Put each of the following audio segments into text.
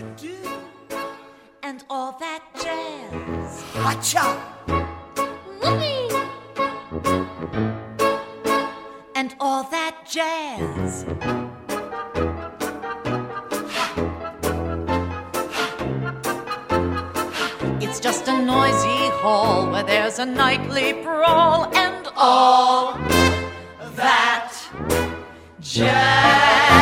do and all that jazz. Gotcha! Whoopee! And all that jazz. It's just a noisy hall where there's a nightly brawl and all that jazz.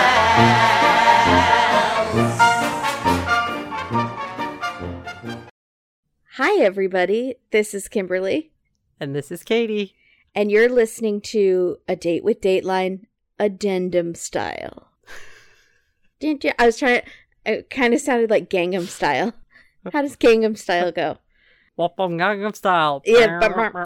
Hi, everybody. This is Kimberly. And this is Katie. And you're listening to A Date with Dateline Addendum Style. Didn't you? I was trying to... It kind of sounded like Gangnam Style. How does Gangnam Style go? Gangnam Style. Yeah.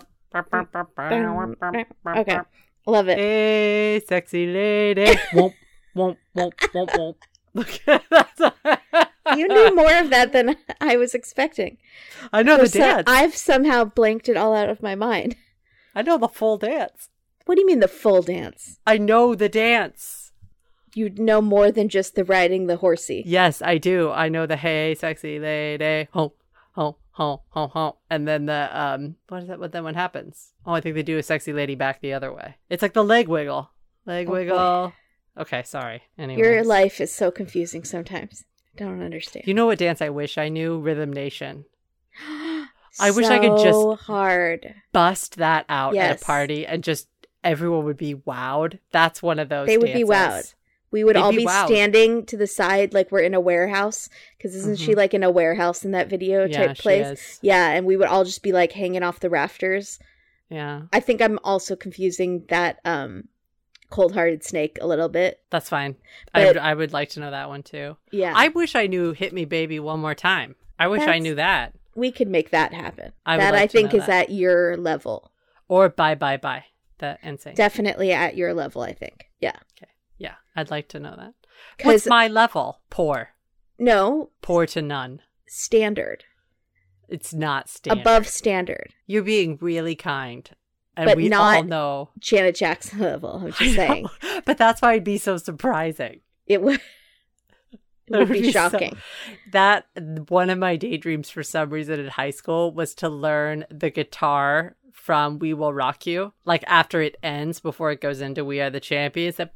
Okay. Love it. Hey, sexy lady. Womp, womp, womp, womp, womp. Look, You knew more of that than I was expecting. I know the dance. I've somehow blanked it all out of my mind. I know the full dance. What do you mean the full dance? I know the dance. You know more than just the riding the horsey. Yes, I do. I know the hey, sexy lady. Ho, ho, ho, ho, ho. And then the, what is that? What then what happens? Oh, I think they do a sexy lady back the other way. It's like the leg wiggle. Leg wiggle. Boy. Okay, sorry. Anyways. Your life is so confusing sometimes. I don't understand. You know what dance I wish I knew? Rhythm Nation. I wish I could just so hard bust that out Yes. at a party and just everyone would be wowed. That's one of those They would be dances. wowed. We would They'd all be be wowed. standing to the side like we're in a warehouse. Because isn't she like in a warehouse in that video Yeah, type she place? is. Yeah, and we would all just be like hanging off the rafters. Yeah, I think I'm also confusing that Cold Hearted Snake a little bit. that's fine. But- I would like to know that one too. Yeah. I wish I knew Hit Me Baby One More Time. I wish I That's- knew that. We could make that happen. I would That like I to think know is that. at your level. Or Bye Bye Bye. That NSYNC. Definitely at your level, I think. Yeah. Okay. Yeah, I'd like to know that. 'Cause- What's my level? Poor. No, Poor to none. standard. It's not standard. Above standard. You're being really kind. And But we not- all know. Janet Jackson level, I'm I just saying. know. But that's why it'd be so surprising. It would, it would be shocking. That one of my daydreams for some reason in high school was to learn the guitar from We Will Rock You. Like after it ends, before it goes into We Are the Champions, that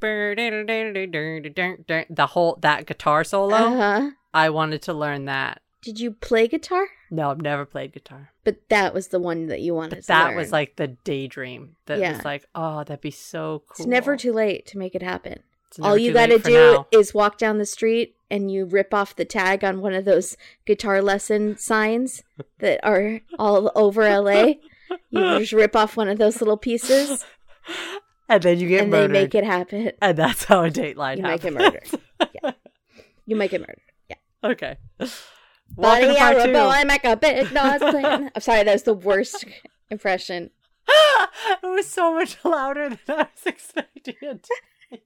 the whole that guitar solo. Uh-huh. I wanted to learn that. Did you play guitar? No, I've never played guitar. But that was the one that you wanted But to that learn. was like the daydream. That Yeah. was like, oh, that'd be so cool. It's never too late to make it happen. It's never All you too got to late for do now. is walk down the street and you rip off the tag on one of those guitar lesson signs that are all over LA. You just rip off one of those little pieces And then you get and murdered. they make it happen. And that's how a Dateline You make happens. it murdered. Yeah. You make it murdered. Yeah. Okay. Body Welcome to part arrow two. boy, make a big noise. Playing. I'm sorry, that was the worst impression. It was so much louder than I was expecting it to be.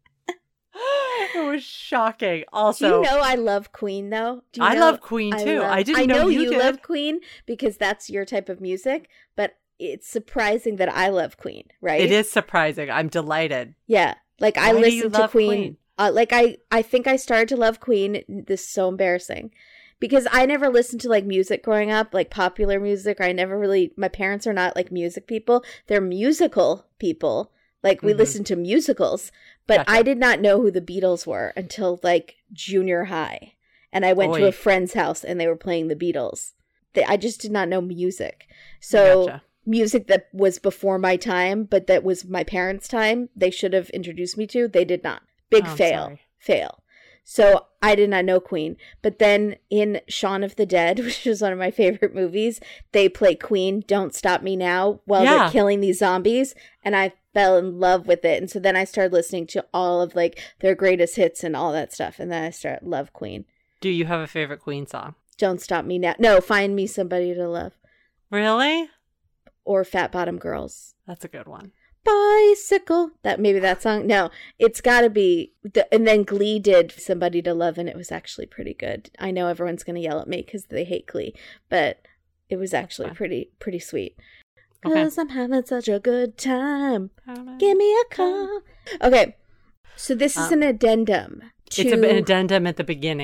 It was shocking. Also, Do you know I love Queen, though? Do you I know love Queen, too. I didn't know you did. love Queen because that's your type of music, but it's surprising that I love Queen, right? it is surprising. I'm delighted. Yeah. Like, I Why do you listened to love Queen. Queen? Like, I think I started to love Queen. This is so embarrassing. Because I never listened to, like, music growing up, like, popular music. Or I never really... My parents are not, like, music people. They're musical people. Like, we listen to musicals. But Gotcha. I did not know who the Beatles were until, like, junior high. And I went to Oy. a friend's house, and they were playing the Beatles. I just did not know music. So... Gotcha. Music that was before my time, but that was my parents' time, they should have introduced me to. They did not. Big Oh, I'm fail. sorry. Fail. So I did not know Queen. But then in Shaun of the Dead, which is one of my favorite movies, they play Queen, Don't Stop Me Now, while Yeah. they're killing these zombies. And I fell in love with it. And so then I started listening to all of like their greatest hits and all that stuff. And then I started love Queen. Do you have a favorite Queen song? Don't Stop Me Now. No, Find Me Somebody to Love. Really? Or Fat Bottom Girls. That's a good one. Bicycle. Maybe that song. No, it's got to be. And then Glee did Somebody to Love, and it was actually pretty good. I know everyone's going to yell at me because they hate Glee, but it was actually fine. pretty sweet. Okay. Because I'm having such a good time. Give me a call. Okay, so this is an addendum. It's an addendum at the beginning.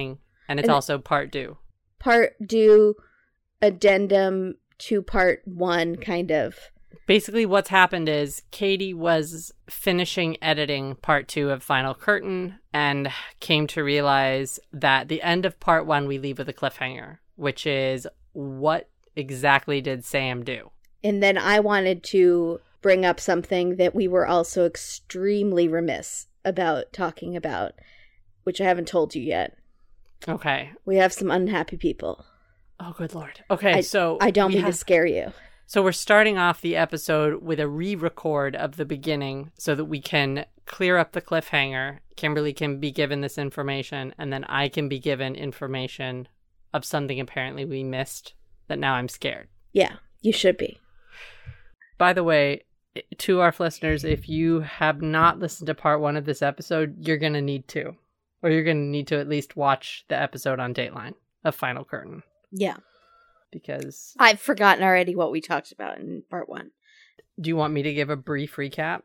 And it's also part due. Part due, addendum to part 1, kind of. Basically, what's happened is Katie was finishing editing part 2 of Final Curtain and came to realize that the end of part 1 we leave with a cliffhanger, which is, what exactly did Sam do? And then I wanted to bring up something that we were also extremely remiss about talking about, which I haven't told you yet. Okay. We have some unhappy people. Oh, good Lord. Okay, so... I don't mean to scare you. So we're starting off the episode with a re-record of the beginning so that we can clear up the cliffhanger. Kimberly can be given this information, and then I can be given information of something apparently we missed that now I'm scared. Yeah, you should be. By the way, to our listeners, if you have not listened to part 1 of this episode, you're going to need to. Or you're going to need to at least watch the episode on Dateline of Final Curtain. Yeah. Because... I've forgotten already what we talked about in part 1. Do you want me to give a brief recap?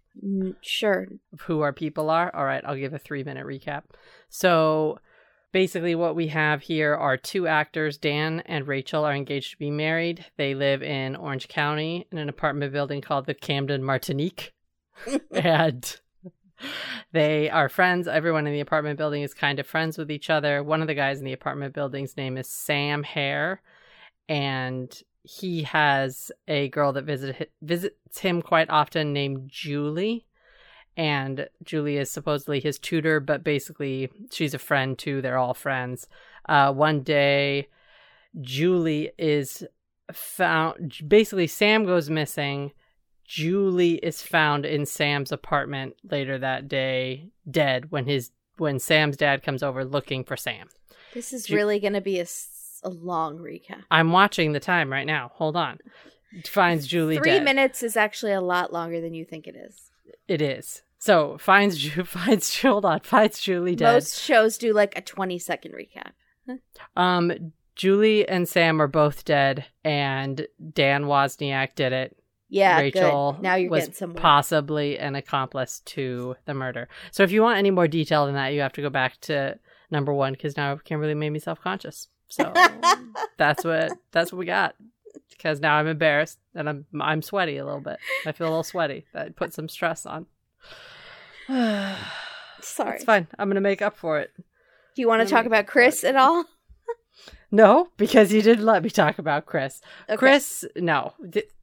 Sure. Of who our people are? All right, I'll give a 3-minute recap. So... basically, what we have here are 2 actors. Dan and Rachel are engaged to be married. They live in Orange County in an apartment building called the Camden Martinique. And they are friends. Everyone in the apartment building is kind of friends with each other. One of the guys in the apartment building's name is Sam Hare. And he has a girl that visits him quite often named Julie. And Julie is supposedly his tutor, but basically she's a friend too. They're all friends. One day, Julie is found. Basically, Sam goes missing. Julie is found in Sam's apartment later that day, dead, when Sam's dad comes over looking for Sam. This is really going to be a long recap. I'm watching the time right now. Hold on. Finds Julie dead. 3 minutes is actually a lot longer than you think it is. It is. So finds Julie dead. Most shows do like a 20-second recap. Julie and Sam are both dead, and Dan Wozniak did it. Yeah, Rachel good. Now you're was getting somewhere. possibly an accomplice to the murder. So if you want any more detail than that, you have to go back to number 1, because now Kimberly made me self-conscious. So that's what we got. Because now I'm embarrassed and I'm sweaty a little bit. I feel a little sweaty. That put some stress on. Sorry. It's fine. I'm going to make up for it. Do you want to talk about Chris at all? No, because you didn't let me talk about Chris. Okay. Chris, no.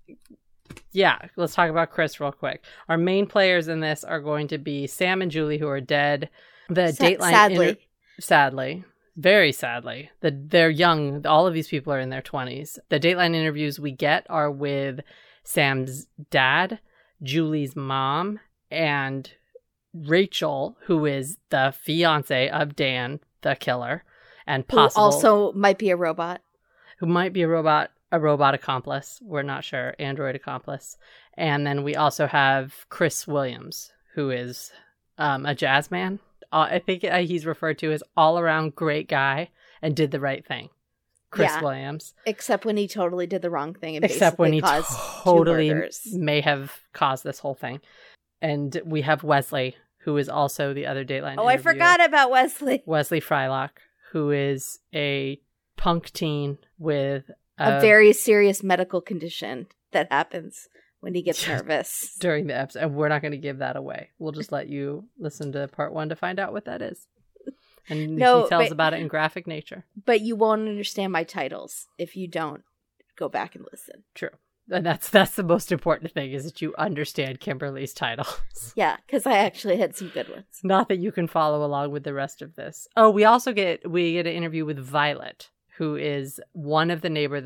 Yeah, let's talk about Chris real quick. Our main players in this are going to be Sam and Julie, who are dead. The Dateline... Sadly. Very sadly. They're young. All of these people are in their 20s. The Dateline interviews we get are with Sam's dad, Julie's mom, and Rachel, who is the fiance of Dan, the killer, and possible... Who also might be a robot. Who might be a robot accomplice. We're not sure. Android accomplice. And then we also have Chris Williams, who is a jazz man. I think he's referred to as all-around great guy and did the right thing. Chris Williams. Except when he totally did the wrong thing and Except when he caused totally 2 murders. May have caused this whole thing. And we have Wesley, who is also the other Dateline interview. I forgot about Wesley. Wesley Frylock, who is a punk teen with a very serious medical condition that happens when he gets nervous. During the episode. And we're not going to give that away. We'll just let you listen to part 1 to find out what that is. And he tells about it in graphic nature. But you won't understand my titles if you don't go back and listen. True. And that's the most important thing, is that you understand Kimberly's titles. Yeah, because I actually had some good ones. Not that you can follow along with the rest of this. Oh, we also get an interview with Violet, who is one of the neighbors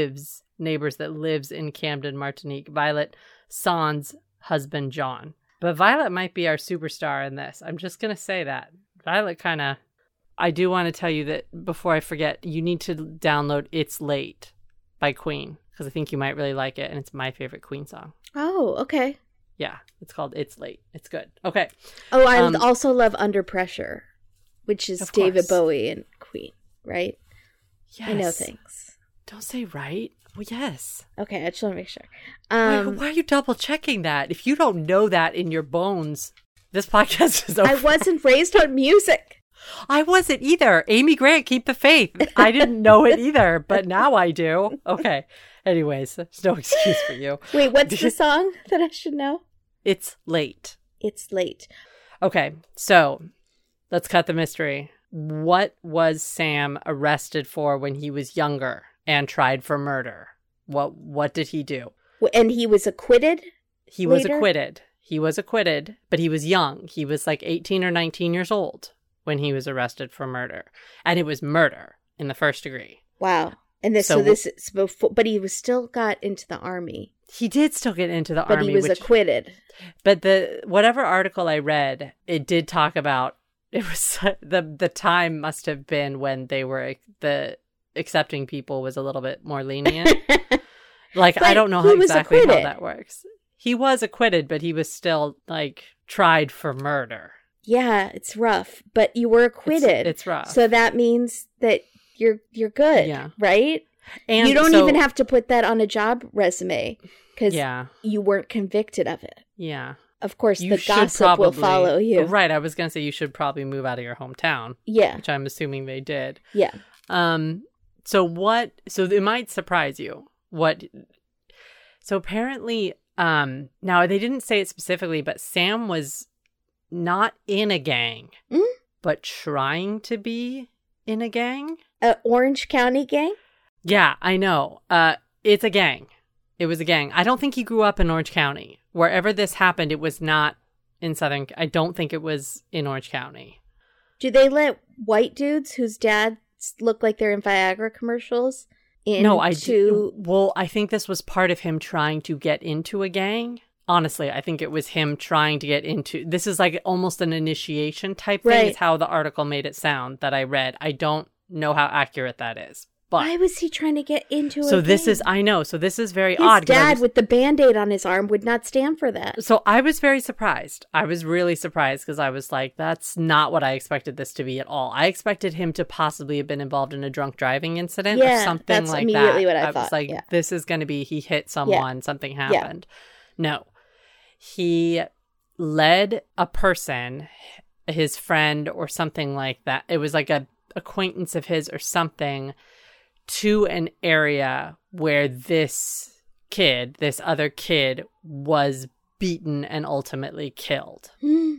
that lives in Camden, Martinique. Violet Sans' husband, John. But Violet might be our superstar in this. I'm just going to say that. Violet kind of... I do want to tell you that, before I forget, you need to download It's Late by Queen, because I think you might really like it, and it's my favorite Queen song. Oh, okay. Yeah, it's called It's Late. It's good. Okay. Oh, I also love Under Pressure, which is David Bowie and Queen, right? Yes. I know things. Don't say right. Well, yes. Okay, I just want to make sure. Why are you double checking that? If you don't know that in your bones, this podcast is over. I wasn't raised on music. I wasn't either. Amy Grant, keep the faith. I didn't know it either, but now I do. Okay. Anyways, there's no excuse for you. Wait, what's the song that I should know? It's late. It's late. Okay, so let's cut the mystery. What was Sam arrested for when he was younger and tried for murder? What did he do? And he was acquitted? He was acquitted. He was acquitted, but he was young. He was like 18 or 19 years old when he was arrested for murder. And it was murder in the first degree. Wow. And this is before, but he was still got into the army. He did still get into the army. But he was acquitted. But whatever article I read, it did talk about, it was the time must have been when they were, the accepting people was a little bit more lenient. Like, I don't know how exactly how that works. He was acquitted, but he was still, like, tried for murder. Yeah, it's rough. But you were acquitted. It's rough. So that means that you're good, right? And you don't even have to put that on a job resume because you weren't convicted of it. Yeah. Of course, the gossip will follow you. Right. I was going to say you should probably move out of your hometown. Yeah. Which I'm assuming they did. Yeah. So it might surprise you. So apparently, now they didn't say it specifically, but Sam was not in a gang, but trying to be in a gang. Orange County gang? Yeah, I know. It's a gang. It was a gang. I don't think he grew up in Orange County. Wherever this happened, it was not in I don't think it was in Orange County. Do they let white dudes whose dads look like they're in Viagra commercials into... No, I think this was part of him trying to get into a gang. Honestly, I think it was him trying to get into... This is like almost an initiation type thing. Right. Is how the article made it sound that I read. I don't know how accurate that is. But why was he trying to get into So a this gang? is, I know. So this is very His odd. His dad with the Band-Aid on his arm would not stand for that. So I was very surprised. I was really surprised because I was like, that's not what I expected this to be at all. I expected him to possibly have been involved in a drunk driving incident or something like that. That's immediately what I thought. I was like, this is going to be, he hit someone, something happened. No. He led a person, his friend or something like that. It was like a acquaintance of his or something, to an area where this other kid was beaten and ultimately killed.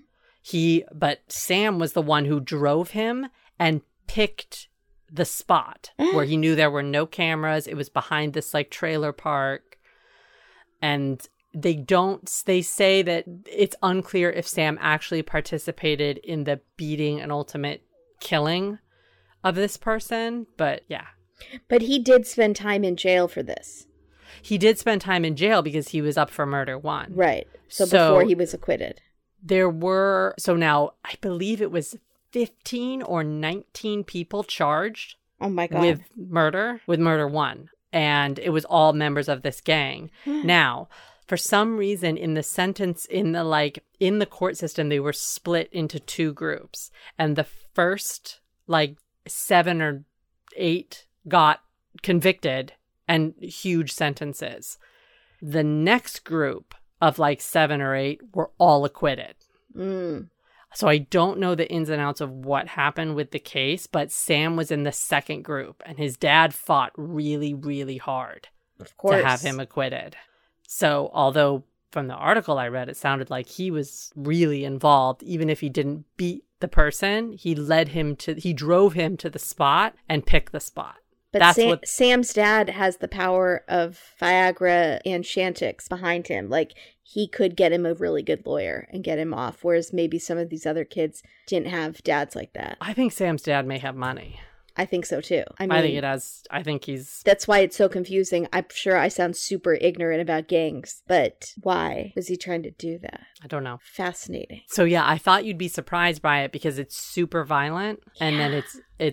But Sam was the one who drove him and picked the spot where he knew there were no cameras. It was behind this like trailer park. And they say that it's unclear if Sam actually participated in the beating and ultimate killing of this person, but yeah. But he did spend time in jail for this. He did spend time in jail because he was up for murder 1. Right. So before he was acquitted. So now I believe it was 15 or 19 people charged. Oh my God. With murder 1. And it was all members of this gang. Now, for some reason in the sentence, in the court system, they were split into 2 groups. And the first 7 or 8 got convicted and huge sentences. The next group of 7 or 8 were all acquitted. So I don't know the ins and outs of what happened with the case, but Sam was in the second group and his dad fought really, really hard to have him acquitted. So although from the article I read, it sounded like he was really involved, even if he didn't beat the person, he drove him to the spot and picked the spot. But Sam's dad has the power of Viagra and Chantix behind him. He could get him a really good lawyer and get him off, whereas maybe some of these other kids didn't have dads like that. I think Sam's dad may have money. I think so too. I think he's... That's why it's so confusing. I'm sure I sound super ignorant about gangs, but why was he trying to do that? I don't know. Fascinating. So yeah, I thought you'd be surprised by it because it's super violent. Yeah. And then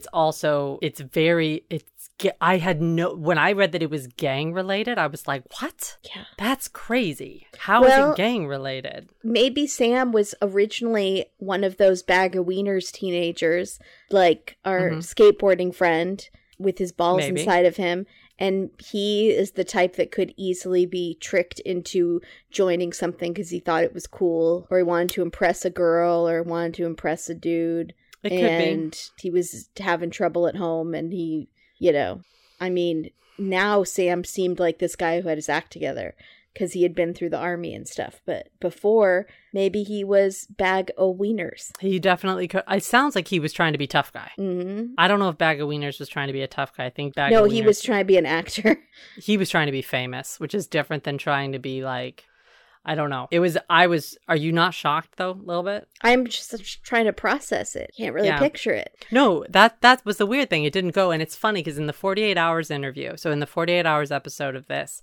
when I read that it was gang related, I was like, what? Yeah. That's crazy. How is it gang related? Maybe Sam was originally one of those bag of wieners teenagers, like our skateboarding friend with his balls inside of him. And he is the type that could easily be tricked into joining something because he thought it was cool, or he wanted to impress a girl or wanted to impress a dude. It could and he was having trouble at home, and he, you know, I mean, now Sam seemed like this guy who had his act together because he had been through the army and stuff. But before, maybe he was bag o' wieners. He definitely could. It sounds like he was trying to be tough guy. Mm-hmm. I don't know if Bag of Wieners was trying to be a tough guy. I think Bag No, of he Wieners- was trying to be an actor. He was trying to be famous, which is different than trying to be like, I don't know. Are you not shocked though, a little bit? I'm just trying to process it. Can't really Yeah. picture it. No, that was the weird thing. It didn't go. And it's funny because in the 48 Hours interview, so in the 48 Hours episode of this,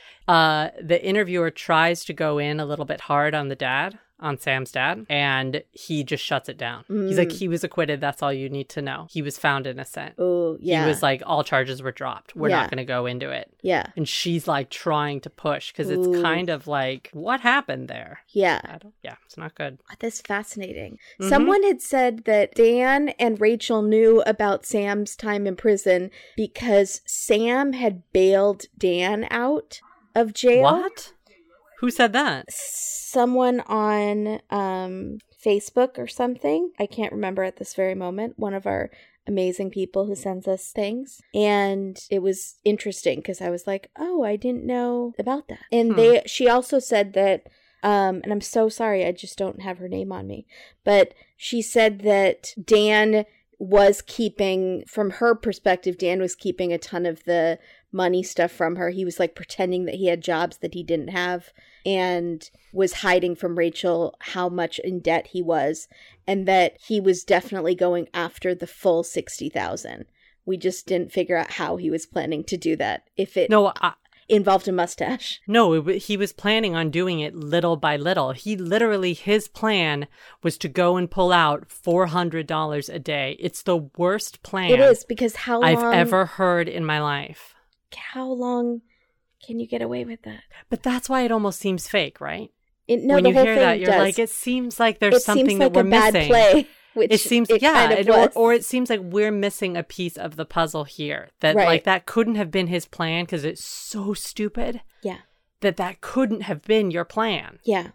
the interviewer tries to go in a little bit hard on Sam's dad, and he just shuts it down. He's like, he was acquitted. That's all you need to know. He was found innocent. Oh, yeah. He was like, all charges were dropped. We're Yeah. not going to go into it. Yeah. And she's like trying to push because it's Ooh. kind of like, what happened there? Yeah. Yeah, it's not good. That's fascinating. Mhm. Someone had said that Dan and Rachel knew about Sam's time in prison because Sam had bailed Dan out of jail. What? Who said that? Someone on Facebook or something. I can't remember at this very moment. One of our amazing people who sends us things. And it was interesting because I was like, oh, I didn't know about that. And she also said that, and I'm so sorry, I just don't have her name on me, but she said that Dan was keeping, from her perspective, Dan was keeping a ton of the money stuff from her. He was like pretending that he had jobs that he didn't have and was hiding from Rachel how much in debt he was, and that he was definitely going after the full 60,000. We just didn't figure out how he was planning to do that. If it involved a mustache. No, he was planning on doing it little by little. His plan was to go and pull out $400 a day. It's the worst plan It is, because how long I've ever heard in my life. How long can you get away with that? But that's why it almost seems fake, right? No, when the you whole hear thing that, you're does. like, it seems like there's something seems that like we're a bad missing. play, which it seems, kind of was. or it seems like we're missing a piece of the puzzle here. That Right. like that couldn't have been his plan because it's so stupid. Yeah. That couldn't have been your plan. Yeah.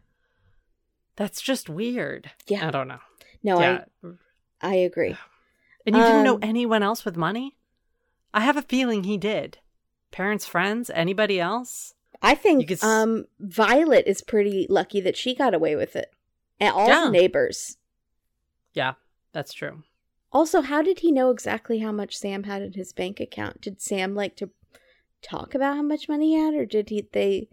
That's just weird. Yeah. I don't know. No, Yeah. I agree. And you didn't know anyone else with money? I have a feeling he did. Parents, friends, anybody else? I think You could Violet is pretty lucky that she got away with it. And all Yeah. the neighbors. Yeah, that's true. Also, how did he know exactly how much Sam had in his bank account? Did Sam like to talk about how much money he had, or did they...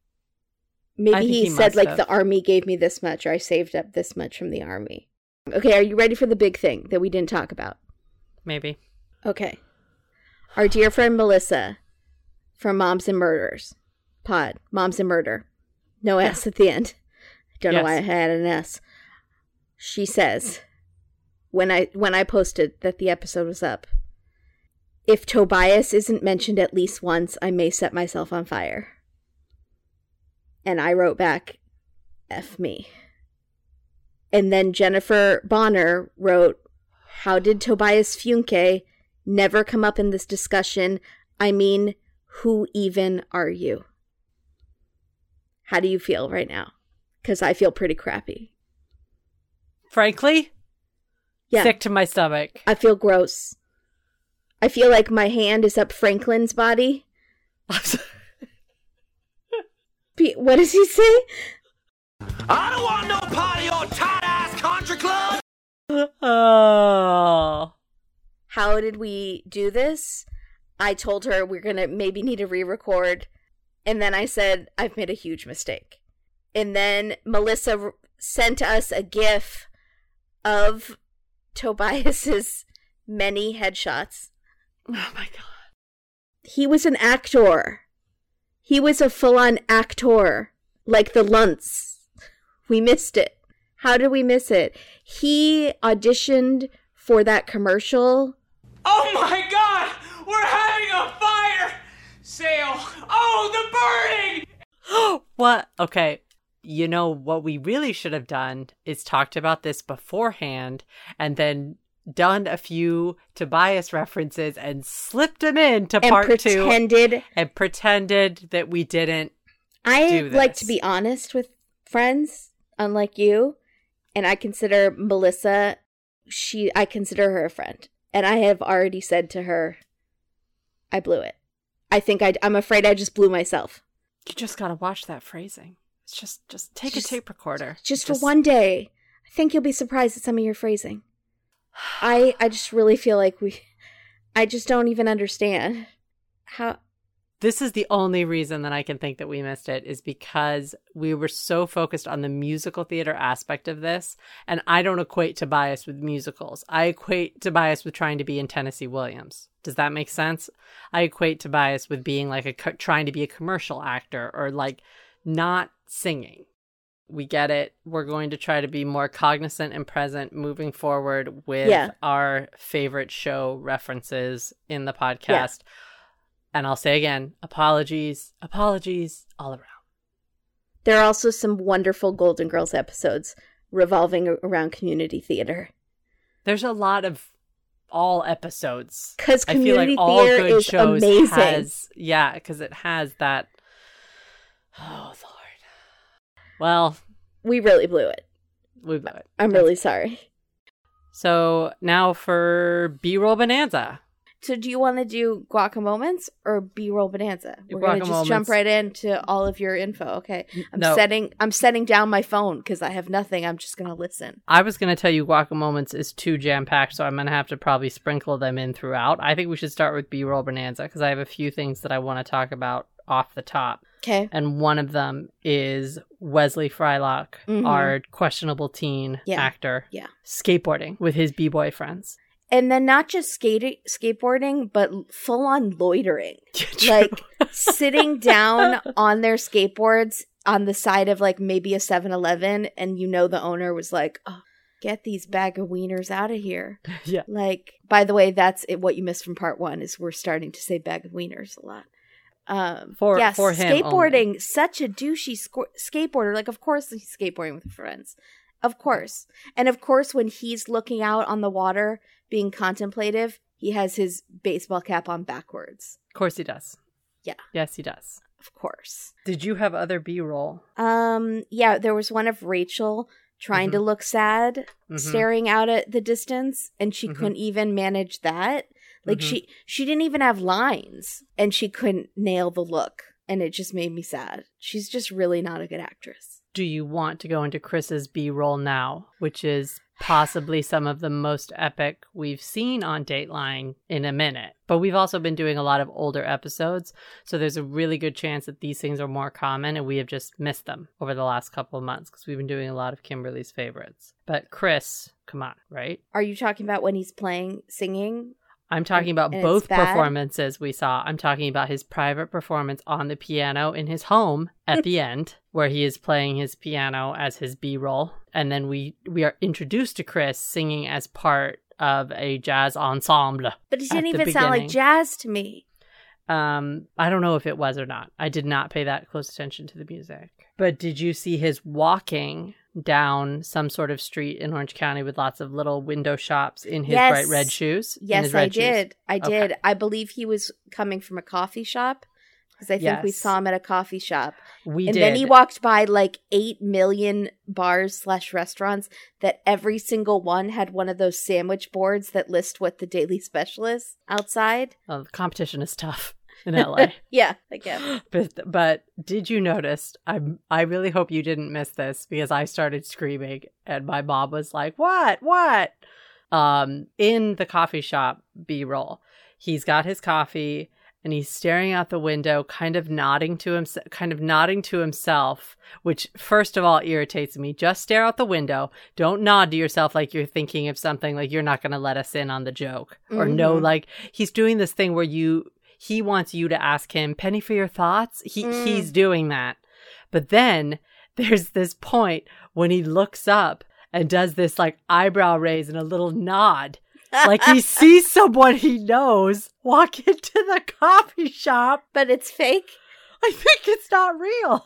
Maybe think he he said, must like, have. the army gave me this much, or I saved up this much from the army. Okay, are you ready for the big thing that we didn't talk about? Maybe. Okay. Our dear friend Melissa from Moms and Murders pod, Moms and Murder. No S at the end. I don't know why I Yes. had an S. She says, when I posted that the episode was up, if Tobias isn't mentioned at least once, I may set myself on fire. And I wrote back, F me. And then Jennifer Bonner wrote, how did Tobias Funke never come up in this discussion? I mean, who even are you? How do you feel right now? Because I feel pretty crappy. Frankly, Yeah. sick to my stomach. I feel gross. I feel like my hand is up Franklin's body. What does he say? I don't want no party or tight-ass country club! Oh. How did we do this? I told her we're going to maybe need to re-record. And then I said, I've made a huge mistake. And then Melissa sent us a GIF of Tobias's many headshots. Oh my God. He was an actor. He was a full-on actor. Like the Luntz. We missed it. How did we miss it? He auditioned for that commercial. Oh my god! We're having a fire sale! Oh, the burning! What? Okay. You know, what we really should have done is talked about this beforehand and then done a few Tobias references and slipped them into part two. And pretended that we didn't do this. like to be honest with friends, unlike you. And I consider Melissa I consider her a friend. And I have already said to her, I blew it. I think I'm afraid I just blew myself. You just gotta watch that phrasing. It's just take a tape recorder. Just for one day. I think you'll be surprised at some of your phrasing. I just really feel like I just don't even understand how. This is the only reason that I can think that we missed it, is because we were so focused on the musical theater aspect of this. And I don't equate Tobias with musicals. I equate Tobias with trying to be in Tennessee Williams. Does that make sense? I equate Tobias with being like trying to be a commercial actor, or like not singing. We get it. We're going to try to be more cognizant and present moving forward with our favorite show references in the podcast. Yeah. And I'll say again, apologies all around. There are also some wonderful Golden Girls episodes revolving around community theater. There's a lot of all episodes. Because I community feel like all theater good is shows amazing. Because it has that. Oh, Lord. Well. We really blew it. We blew it. I'm really sorry. So now for B-roll bonanza. So do you want to do Guacamoments or B-roll bonanza? We're going to just jump right into all of your info. Okay. I'm setting down my phone because I have nothing. I'm just going to listen. I was going to tell you Guacamoments is too jam-packed, so I'm going to have to probably sprinkle them in throughout. I think we should start with B-roll bonanza because I have a few things that I want to talk about off the top. Okay. And one of them is Wesley Frylock, our questionable teen actor, skateboarding with his B-boy friends. And then not just skateboarding, but full-on loitering. Like, sitting down on their skateboards on the side of, like, maybe a 7-Eleven, and the owner was like, oh, get these bag of wieners out of here. Yeah. Like, by the way, that's what you missed from part 1, is we're starting to say bag of wieners a lot. For him skateboarding, only. Such a douchey skateboarder. Like, of course he's skateboarding with friends. Of course. And of course, when he's looking out on the water, being contemplative, he has his baseball cap on backwards. Of course he does. Yeah. Yes, he does. Of course. Did you have other B-roll? Yeah, there was one of Rachel trying to look sad, staring out at the distance, and she couldn't even manage that. Like, she didn't even have lines, and she couldn't nail the look, and it just made me sad. She's just really not a good actress. Do you want to go into Chris's B-roll now, which is possibly some of the most epic we've seen on Dateline in a minute? But we've also been doing a lot of older episodes, so there's a really good chance that these things are more common and we have just missed them over the last couple of months because we've been doing a lot of Kimberly's favorites. But Chris, come on, right? Are you talking about when he's singing? I'm talking about both performances we saw. I'm talking about his private performance on the piano in his home at the end, where he is playing his piano as his B-roll. And then we are introduced to Chris singing as part of a jazz ensemble. But it didn't even sound like jazz to me. I don't know if it was or not. I did not pay that close attention to the music. But did you see his walking down some sort of street in Orange County with lots of little window shops in his bright red shoes? Yes, I did. I did. I believe he was coming from a coffee shop because I think we saw him at a coffee shop. And then he walked by like 8 million bars/restaurants that every single one had one of those sandwich boards that list what the daily special is outside. Oh, the competition is tough in LA. Yeah, I guess. But did you notice? I really hope you didn't miss this because I started screaming and my mom was like, "What? What?" In the coffee shop B-roll, he's got his coffee and he's staring out the window, kind of nodding to himself, which first of all irritates me. Just stare out the window. Don't nod to yourself like you're thinking of something, like you're not going to let us in on the joke. Or no, like he's doing this thing where he wants you to ask him, "Penny for your thoughts?" He's doing that. But then there's this point when he looks up and does this like eyebrow raise and a little nod. Like he sees someone he knows walk into the coffee shop. But it's fake? I think it's not real.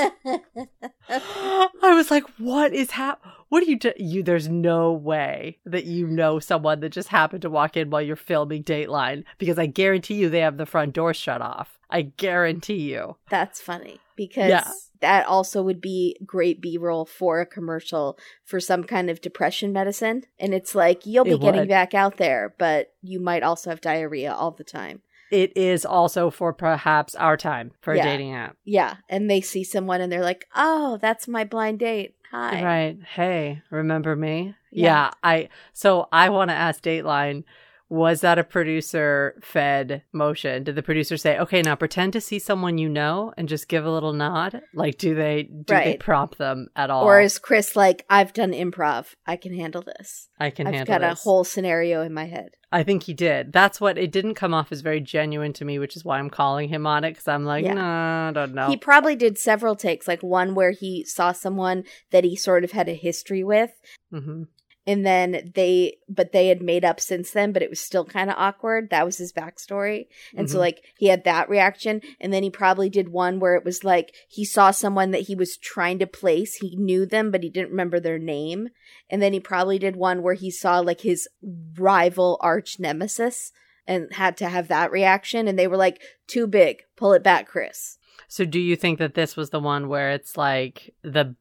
I was like, what is happening? What do you there's no way that you know someone that just happened to walk in while you're filming Dateline, because I guarantee you they have the front door shut off. I guarantee you. That's funny. because that also would be great B-roll for a commercial for some kind of depression medicine. And it's like, you'll be getting back out there, but you might also have diarrhea all the time. It is also for perhaps our time for a dating app. Yeah. And they see someone and they're like, oh, that's my blind date. Hi. Right. Hey, remember me? Yeah. I want to ask Dateline, was that a producer-fed motion? Did the producer say, okay, now pretend to see someone you know and just give a little nod? Like, do they prompt them at all? Or is Chris like, I've done improv. I can handle this. I've got a whole scenario in my head. I think he did. That's what, it didn't come off as very genuine to me, which is why I'm calling him on it, because I'm like, no, I don't know. He probably did several takes, like one where he saw someone that he sort of had a history with. Mm-hmm. And then they had made up since then, but it was still kind of awkward. That was his backstory. And so like he had that reaction. And then he probably did one where it was like he saw someone that he was trying to place. He knew them, but he didn't remember their name. And then he probably did one where he saw like his rival arch nemesis and had to have that reaction. And they were like, too big. Pull it back, Chris. So do you think that this was the one where it's like the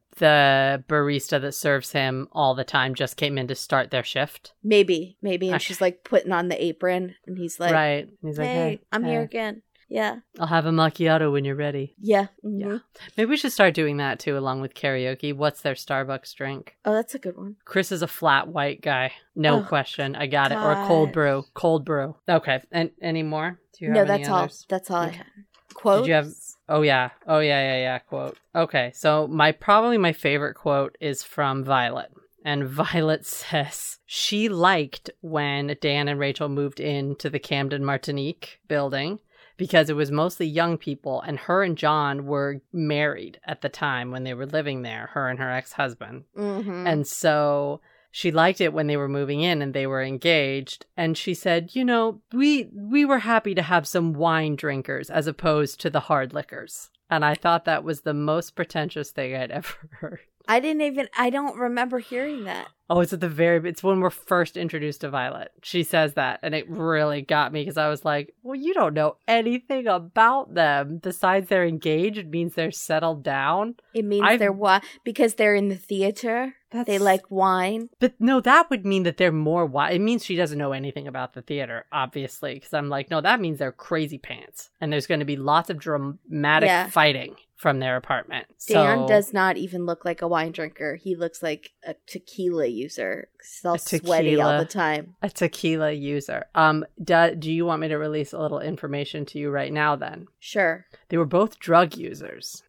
barista that serves him all the time just came in to start their shift? Maybe. And she's like putting on the apron and he's like, right. And he's like, hey, I'm here again. Yeah. I'll have a macchiato when you're ready. Yeah. Mm-hmm. Yeah. Maybe we should start doing that too, along with karaoke. What's their Starbucks drink? Oh, that's a good one. Chris is a flat white guy. No question. I got it. Or a cold brew. Cold brew. Okay. And any more? Do you have any others? That's all I had. Quotes? Did you have... Oh, yeah. Quote. Okay. So probably my favorite quote is from Violet. And Violet says she liked when Dan and Rachel moved into the Camden Martinique building because it was mostly young people, and her and John were married at the time when they were living there, her and her ex-husband. Mm-hmm. And so she liked it when they were moving in and they were engaged. And she said, you know, we were happy to have some wine drinkers as opposed to the hard liquors. And I thought that was the most pretentious thing I'd ever heard. I don't remember hearing that. Oh, it's when we're first introduced to Violet. She says that, and it really got me because I was like, well, you don't know anything about them. Besides they're engaged means they're settled down. It means because they're in the theater. They like wine. But no, that would mean that they're more wine. It means she doesn't know anything about the theater, obviously. Because I'm like, no, that means they're crazy pants. And there's going to be lots of dramatic fighting from their apartment. Dan does not even look like a wine drinker. He looks like a tequila user. He's all sweaty all the time. A tequila user. Do you want me to release a little information to you right now then? Sure. They were both drug users.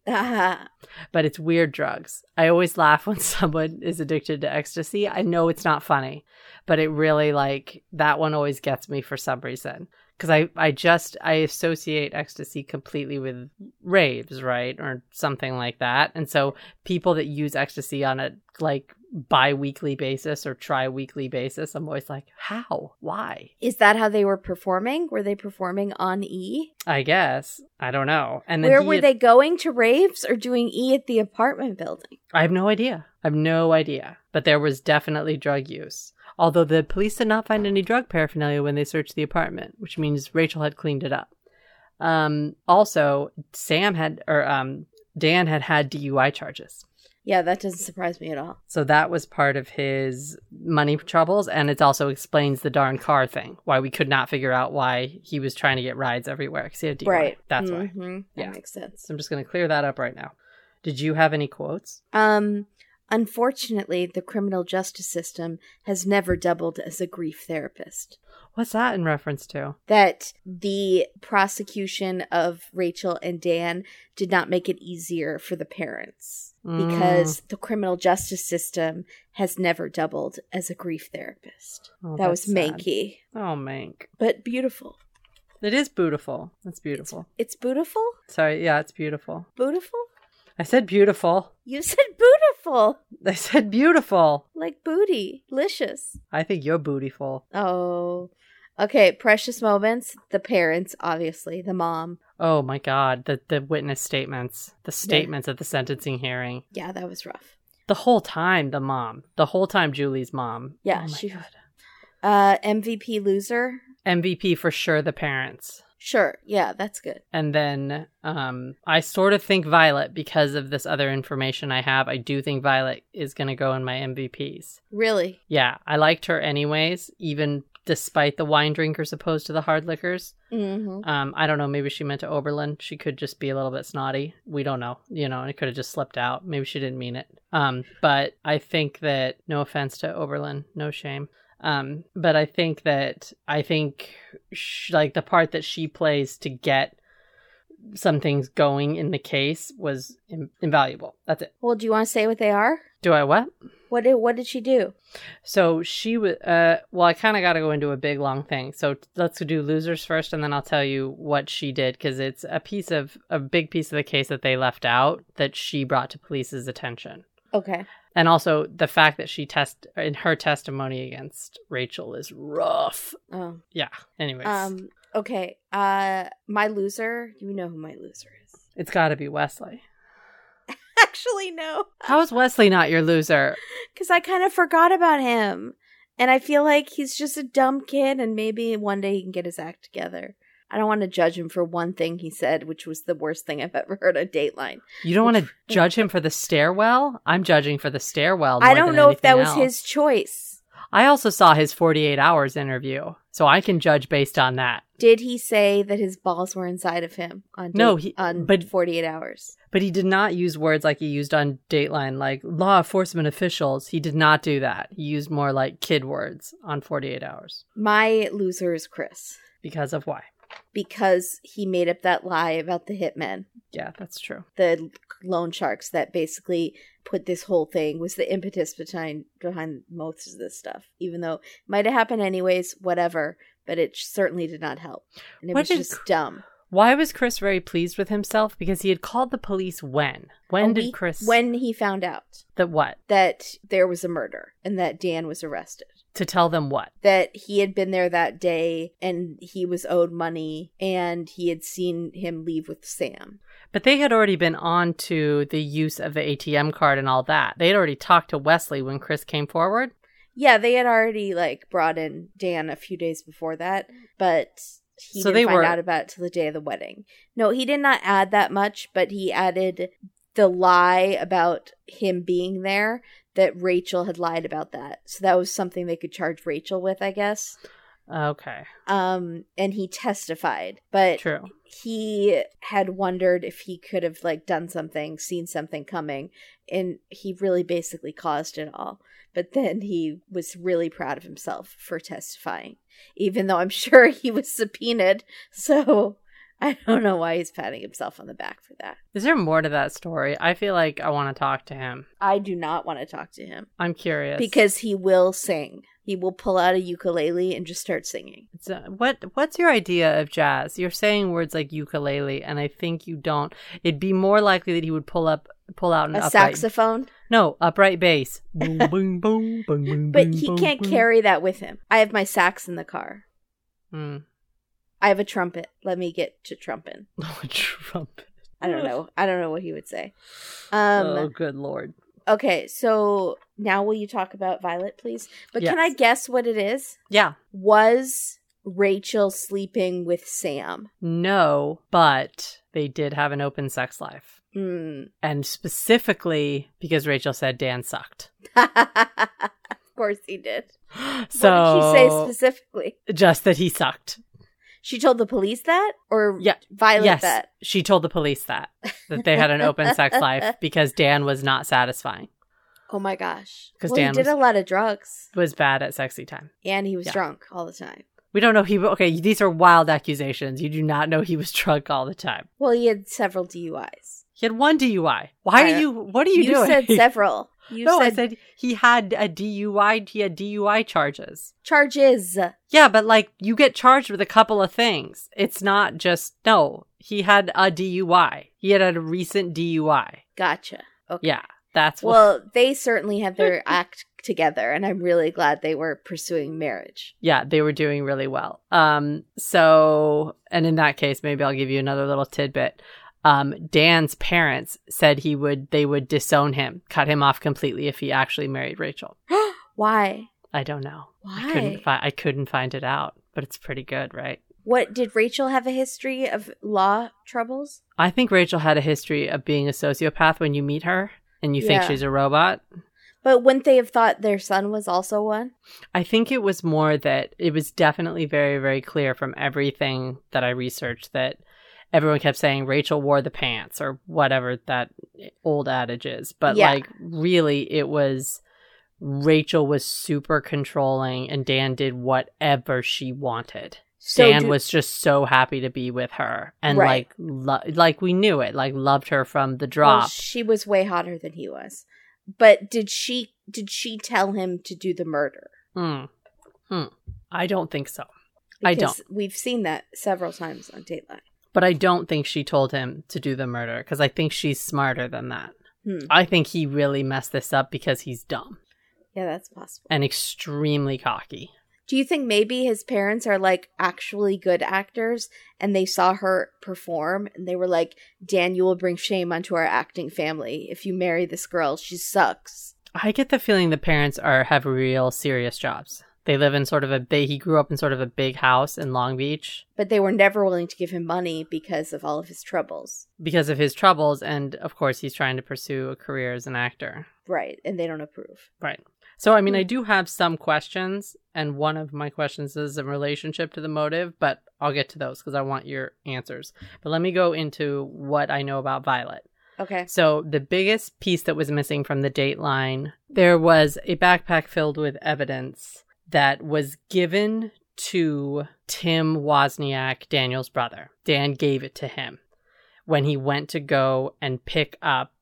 But it's weird drugs. I always laugh when someone is addicted to ecstasy. I know it's not funny, but it really that one always gets me for some reason. Because I associate ecstasy completely with raves, right? Or something like that. And so people that use ecstasy on a bi-weekly basis or tri-weekly basis, I'm always like, how? Why? Is that how they were performing? Were they performing on E? I guess. I don't know. And where were they going, to raves or doing E at the apartment building? I have no idea. But there was definitely drug use. Although the police did not find any drug paraphernalia when they searched the apartment, which means Rachel had cleaned it up. Also, Dan had DUI charges. Yeah, that doesn't surprise me at all. So that was part of his money troubles, and it also explains the darn car thing, why we could not figure out why he was trying to get rides everywhere, because he had DUI. Right. That's why. That makes sense. So I'm just going to clear that up right now. Did you have any quotes? Unfortunately, the criminal justice system has never doubled as a grief therapist. What's that in reference to? That the prosecution of Rachel and Dan did not make it easier for the parents because the criminal justice system has never doubled as a grief therapist. Oh, that was sad. Manky. Oh, Mank. But beautiful. It is beautiful. That's beautiful. It's beautiful? Sorry, yeah, it's beautiful. Beautiful? I said beautiful. You said beautiful. I said beautiful. Like booty. Delicious. I think you're bootyful. Oh. Okay, precious moments. The parents, obviously. The mom. Oh my God. The witness statements. The statements at the sentencing hearing. Yeah, that was rough. The whole time, the mom. The whole time, Julie's mom. Yeah, oh my God. MVP loser. MVP for sure, the parents. Sure. Yeah, that's good. And then I sort of think Violet, because of this other information I have, I do think Violet is going to go in my MVPs. Really? Yeah, I liked her anyways, even despite the wine drinkers opposed to the hard liquors. Mm-hmm. I don't know, maybe she meant to Oberlin. She could just be a little bit snotty. We don't know, and it could have just slipped out. Maybe she didn't mean it. But I think that, no offense to Oberlin, no shame. But I think like the part that she plays to get some things going in the case was invaluable. That's it. Well, do you want to say what they are? Do I what? What did she do? So she was, well, I kind of got to go into a big long thing. So let's do losers first, and then I'll tell you what she did, because it's a big piece of the case that they left out that she brought to police's attention. Okay. And also the fact that she in her testimony against Rachel is rough. Oh. Yeah. Anyways. Okay. My loser, you know who my loser is. It's got to be Wesley. Actually, no. How is Wesley not your loser? Because I kind of forgot about him. And I feel like he's just a dumb kid, and maybe one day he can get his act together. I don't want to judge him for one thing he said, which was the worst thing I've ever heard on Dateline. You don't want to judge him for the stairwell? I'm judging for the stairwell more I don't than know if that was else. his choice. I also saw his 48 Hours interview, so I can judge based on that. Did he say that his balls were inside of him on 48 Hours? But he did not use words like he used on Dateline, like law enforcement officials. He did not do that. He used more like kid words on 48 Hours. My loser is Chris. Because of why? Because he made up that lie about the hitmen. Yeah, that's true. The loan sharks that basically put this whole thing, was the impetus behind most of this stuff. Even though it might have happened anyways, whatever. But it certainly did not help. And it was just dumb. Why was Chris very pleased with himself? Because he had called the police when? When he found out. That what? That there was a murder and that Dan was arrested. To tell them what? That he had been there that day and he was owed money and he had seen him leave with Sam. But they had already been on to the use of the ATM card and all that. They had already talked to Wesley when Chris came forward. Yeah, they had already brought in Dan a few days before that, but he didn't find out about it till the day of the wedding. No, he did not add that much, but he added the lie about him being there, that Rachel had lied about that. So that was something they could charge Rachel with, I guess. Okay. And he testified, but True. He had wondered if he could have done something, seen something coming, and he really basically caused it all. But then he was really proud of himself for testifying, even though I'm sure he was subpoenaed. So I don't know why he's patting himself on the back for that. Is there more to that story? I feel like I want to talk to him. I do not want to talk to him. I'm curious. Because he will sing. He will pull out a ukulele and just start singing. What's your idea of jazz? You're saying words like ukulele, and I think you don't. It'd be more likely that he would pull out an upright saxophone? No, upright bass. Boom, boom, boom, boom, boom. But he can't carry that with him. I have my sax in the car. I have a trumpet. Let me get to trumpet. A trumpet. I don't know what he would say. Oh, good Lord. Okay, so now will you talk about Violet, please? But yes. Can I guess what it is? Yeah. Was Rachel sleeping with Sam? No, but they did have an open sex life. And specifically because Rachel said Dan sucked. Of course he did. So, what did she say specifically? Just that he sucked. She told the police that? Or Violet yes, that? She told the police that they had an open sex life because Dan was not satisfying. Oh my gosh. Because Dan did a lot of drugs. Was bad at sexy time. And he was drunk all the time. We don't know these are wild accusations. You do not know he was drunk all the time. Well, he had several DUIs. He had one DUI. What are you doing? You said several. I said he had a DUI. He had DUI charges. Charges. Yeah, but you get charged with a couple of things. It's not just, he had a DUI. He had a recent DUI. Gotcha. Okay. Yeah, that's what. Well, they certainly have their act together, and I'm really glad they were pursuing marriage. Yeah, they were doing really well. So, and in that case, maybe I'll give you another little tidbit. Dan's parents said they would disown him, cut him off completely if he actually married Rachel. Why? I don't know. Why? I couldn't find it out, but it's pretty good, right? What, did Rachel have a history of law troubles? I think Rachel had a history of being a sociopath when you meet her and you think Yeah. she's a robot. But wouldn't they have thought their son was also one? I think it was more that it was definitely very, very clear from everything that I researched that everyone kept saying Rachel wore the pants or whatever that old adage is. But Yeah. like really it was Rachel was super controlling and Dan did whatever she wanted. So Dan was just so happy to be with her and Right. like we knew it, like loved her from the Well, drop. she was way hotter than he was. But did she tell him to do the murder? I don't think so. I don't. Because we've seen that several times on Dateline. But I don't think she told him to do the murder because I think she's smarter than that. Hmm. I think he really messed this up because he's dumb Yeah, that's possible. and extremely cocky. Do you think maybe his parents are like actually good actors and they saw her perform and they were like, Dan, you will bring shame onto our acting family if you marry this girl. She sucks. I get the feeling the parents have real serious jobs. They live in he grew up in sort of a big house in Long Beach But they were never willing to give him money because of all of his troubles. because of his troubles. And of course, he's trying to pursue a career as an actor. Right. And they don't approve. Right. So, I mean, I do have some questions, and one of my questions is in relationship to the motive, but I'll get to those because I want your answers. But let me go into what I know about Violet. Okay. So, the biggest piece that was missing from the Dateline, there was a backpack filled with evidence that was given to Tim Wozniak, Daniel's brother. Dan gave it to him when he went to go and pick up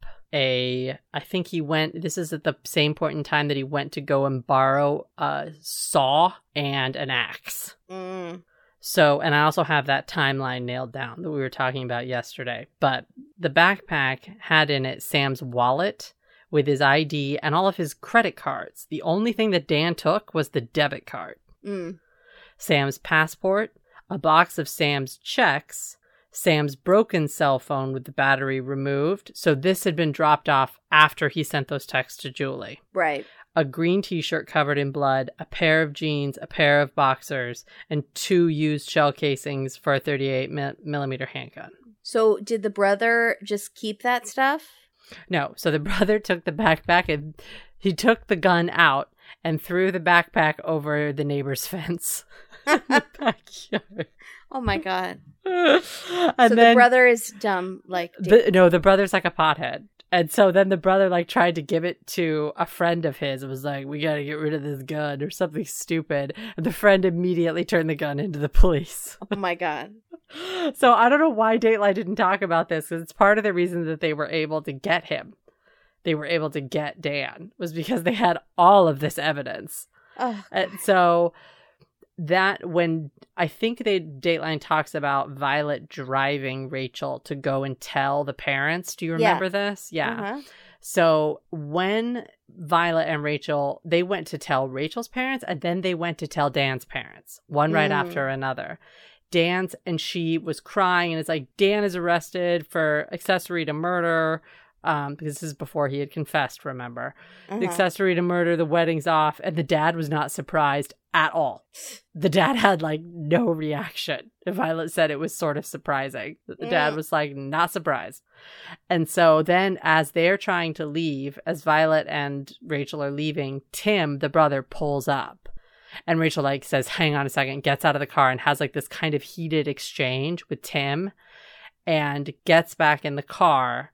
this is at the same point in time that he went to go and borrow a saw and an axe. So, and I also have that timeline nailed down that we were talking about yesterday. But the backpack had in it Sam's wallet with his ID and all of his credit cards. The only thing that Dan took was the debit card. Sam's passport, a box of Sam's checks, Sam's broken cell phone with the battery removed. So this had been dropped off after he sent those texts to Julie. Right. A green t-shirt covered in blood, a pair of jeans, a pair of boxers, and 2 used shell casings for a 38 millimeter handgun. So did the brother just keep that stuff? No, so the brother took the backpack and he took the gun out and threw the backpack over the neighbor's fence in the backyard. Oh my God. And So then the brother is dumb, like... the brother's like a pothead. And so then the brother like tried to give it to a friend of his. It was like, we got to get rid of this gun or something stupid. And the friend immediately turned the gun into the police. Oh my God. So I don't know why Dateline didn't talk about this because it's part of the reason that they were able to get him. They were able to get Dan was because they had all of this evidence. Oh, And so that when I think Dateline talks about Violet driving Rachel to go and tell the parents. Do you remember this? Yeah. Uh-huh. So when Violet and Rachel, they went to tell Rachel's parents and then they went to tell Dan's parents, one right after another. Dan's, and she was crying and it's like, Dan is arrested for accessory to murder. Because this is before he had confessed, remember? The accessory to murder, the wedding's off, and the dad was not surprised at all. The dad had like no reaction. Violet said it was sort of surprising. The dad was like not surprised. And so then as they're trying to leave, as Violet and Rachel are leaving, Tim, the brother, pulls up. And Rachel like says, hang on a second, gets out of the car and has like this kind of heated exchange with Tim and gets back in the car.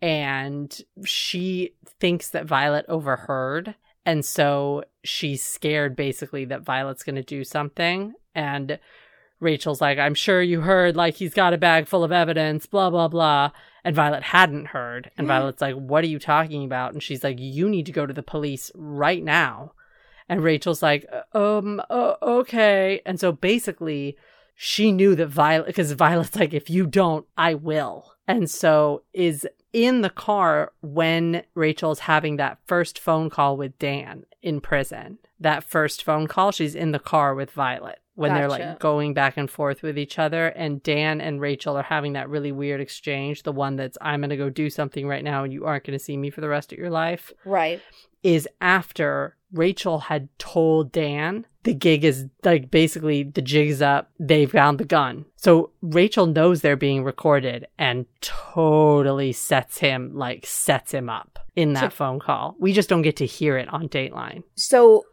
And she thinks that Violet overheard. And so she's scared basically that Violet's going to do something. And Rachel's like, I'm sure you heard, like, he's got a bag full of evidence, blah, blah, blah. And Violet hadn't heard. And Violet's like, what are you talking about? And she's like, you need to go to the police right now. And Rachel's like, okay. And so basically she knew that Violet, because Violet's like, if you don't, I will. And so is in the car when Rachel's having that first phone call with Dan in prison. That first phone call, she's in the car with Violet when they're like going back and forth with each other. And Dan and Rachel are having that really weird exchange. The one that's, I'm going to go do something right now and you aren't going to see me for the rest of your life. Right. Is after Rachel had told Dan the gig is like basically the jig's up. They found the gun. So Rachel knows they're being recorded and totally sets him up in that phone call. We just don't get to hear it on Dateline. So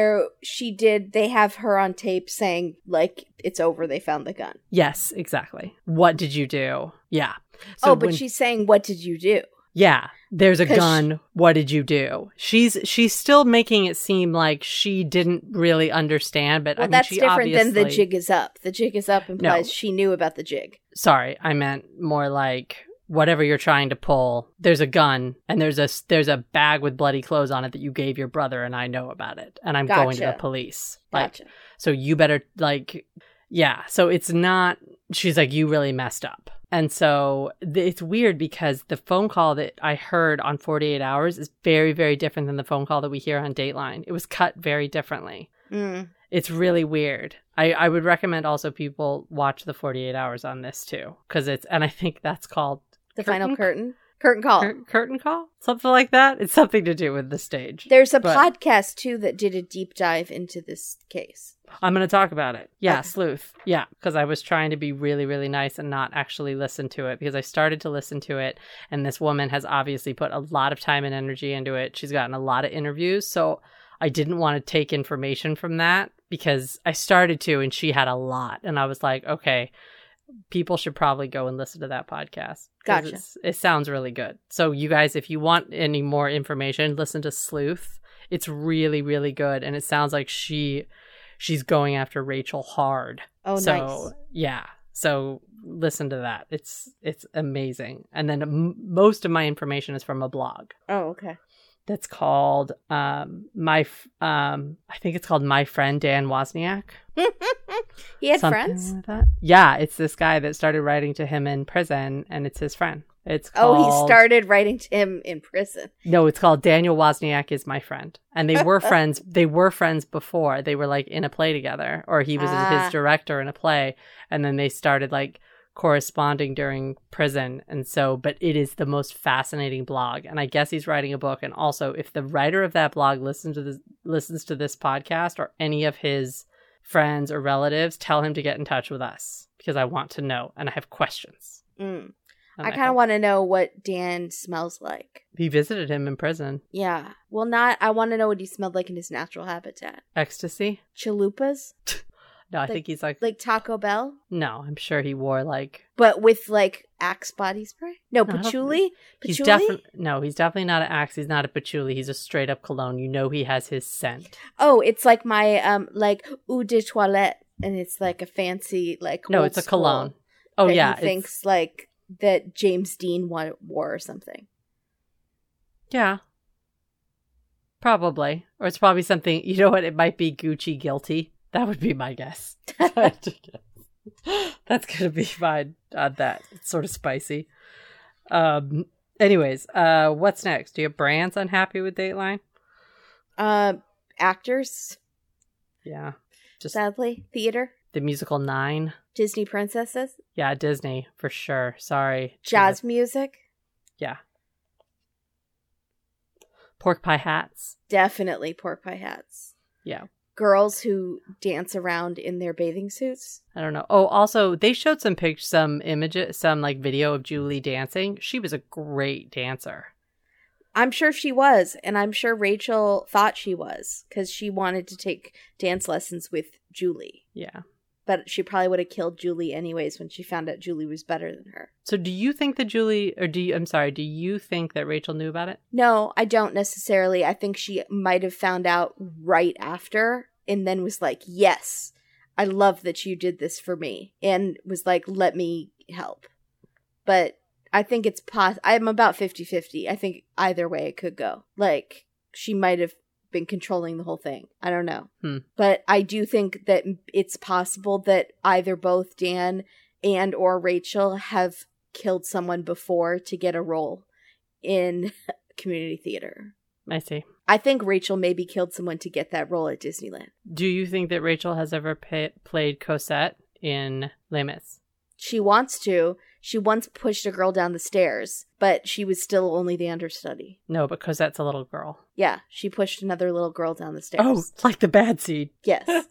they have her on tape saying like it's over, they found the gun. Yes, exactly. What did you do? Yeah. So but she's saying, what did you do? Yeah, there's a gun. What did you do? She's still making it seem like she didn't really understand, but well, that's different than the jig is up. The jig is up implies she knew about the jig. Sorry, I meant more like whatever you're trying to pull. There's a gun and there's a bag with bloody clothes on it that you gave your brother, and I know about it, and I'm going to the police. Gotcha. So you better So it's not. She's like, you really messed up. And so it's weird because the phone call that I heard on 48 Hours is very, very different than the phone call that we hear on Dateline. It was cut very differently. It's really weird. I would recommend also people watch the 48 Hours on this too. And I think that's called The Final Curtain. Curtain Call. Curtain Call? Something like that. It's something to do with the stage. There's a podcast too that did a deep dive into this case. I'm going to talk about it. Yeah, okay. Sleuth. Yeah, because I was trying to be really, really nice and not actually listen to it because I started to listen to it and this woman has obviously put a lot of time and energy into it. She's gotten a lot of interviews. So I didn't want to take information from that because I started to and she had a lot. And I was like, okay, people should probably go and listen to that podcast. Gotcha. It sounds really good. So you guys, if you want any more information, listen to Sleuth. It's really, really good. And it sounds like she's going after Rachel hard. Oh, so, nice. Yeah. So listen to that. It's amazing. And then most of my information is from a blog. Oh, okay. That's called I think it's called My Friend Dan Wozniak. He had Something friends? like that. Yeah, it's this guy that started writing to him in prison, and it's his friend. It's called... Oh, he started writing to him in prison. No, it's called Daniel Wozniak is My Friend. And they were friends. They were friends before. They were like in a play together, or he was his director in a play, and then they started like corresponding during prison. And so, but it is the most fascinating blog, and I guess he's writing a book. And also, if the writer of that blog listens to this podcast or any of his friends or relatives, tell him to get in touch with us because I want to know and I have questions. I kind of want to know what Dan smells like. He visited him in prison. Yeah. Well, I want to know what he smelled like in his natural habitat. Ecstasy? Chalupas? No, I think he's like Taco Bell? No, I'm sure he wore like... But with like Axe body spray? No, patchouli? He's definitely not an Axe. He's not a patchouli. He's a straight up cologne. You know he has his scent. Oh, it's like my like eau de toilette, and it's like a fancy like... No, it's a cologne. Oh, yeah. He thinks like that James Dean wore or something. Yeah. Probably. Or it's probably something... You know what? It might be Gucci Guilty. That would be my guess. That's going to be fine on that. It's sort of spicy. Anyways, what's next? Do you have brands unhappy with Dateline? Actors. Yeah. Sadly. Theater. The musical 9. Disney princesses. Yeah, Disney, for sure. Sorry. Jazz music. Yeah. Pork pie hats. Definitely pork pie hats. Yeah. Girls who dance around in their bathing suits. I don't know. Oh, also, they showed some images, some like video of Julie dancing. She was a great dancer. I'm sure she was, and I'm sure Rachel thought she was, because she wanted to take dance lessons with Julie. Yeah. But she probably would have killed Julie anyways when she found out Julie was better than her. So do you think that do you think that Rachel knew about it? No, I don't necessarily. I think she might have found out right after and then was like, yes, I love that you did this for me. And was like, let me help. But I think it's I'm about 50-50. I think either way it could go. Like, she might have been controlling the whole thing. I don't know. But I do think that it's possible that either both Dan and or Rachel have killed someone before to get a role in community theater. I see. I think Rachel maybe killed someone to get that role at Disneyland. Do you think that Rachel has ever played Cosette in Les Mis? She wants to. She once pushed a girl down the stairs, but she was still only the understudy. No, but Cosette's a little girl. Yeah, she pushed another little girl down the stairs. Oh, like the bad seed. Yes.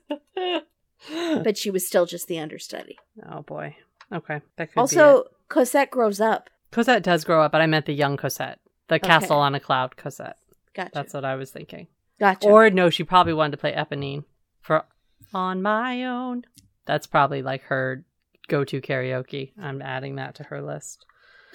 But she was still just the understudy. Oh, boy. Okay. That could Also, be it. Cosette grows up. Cosette does grow up, but I meant the young Cosette. The Castle on a Cloud Cosette. Gotcha. That's what I was thinking. Gotcha. Or no, she probably wanted to play Eponine for On My Own. That's probably like her go-to karaoke. I'm adding that to her list.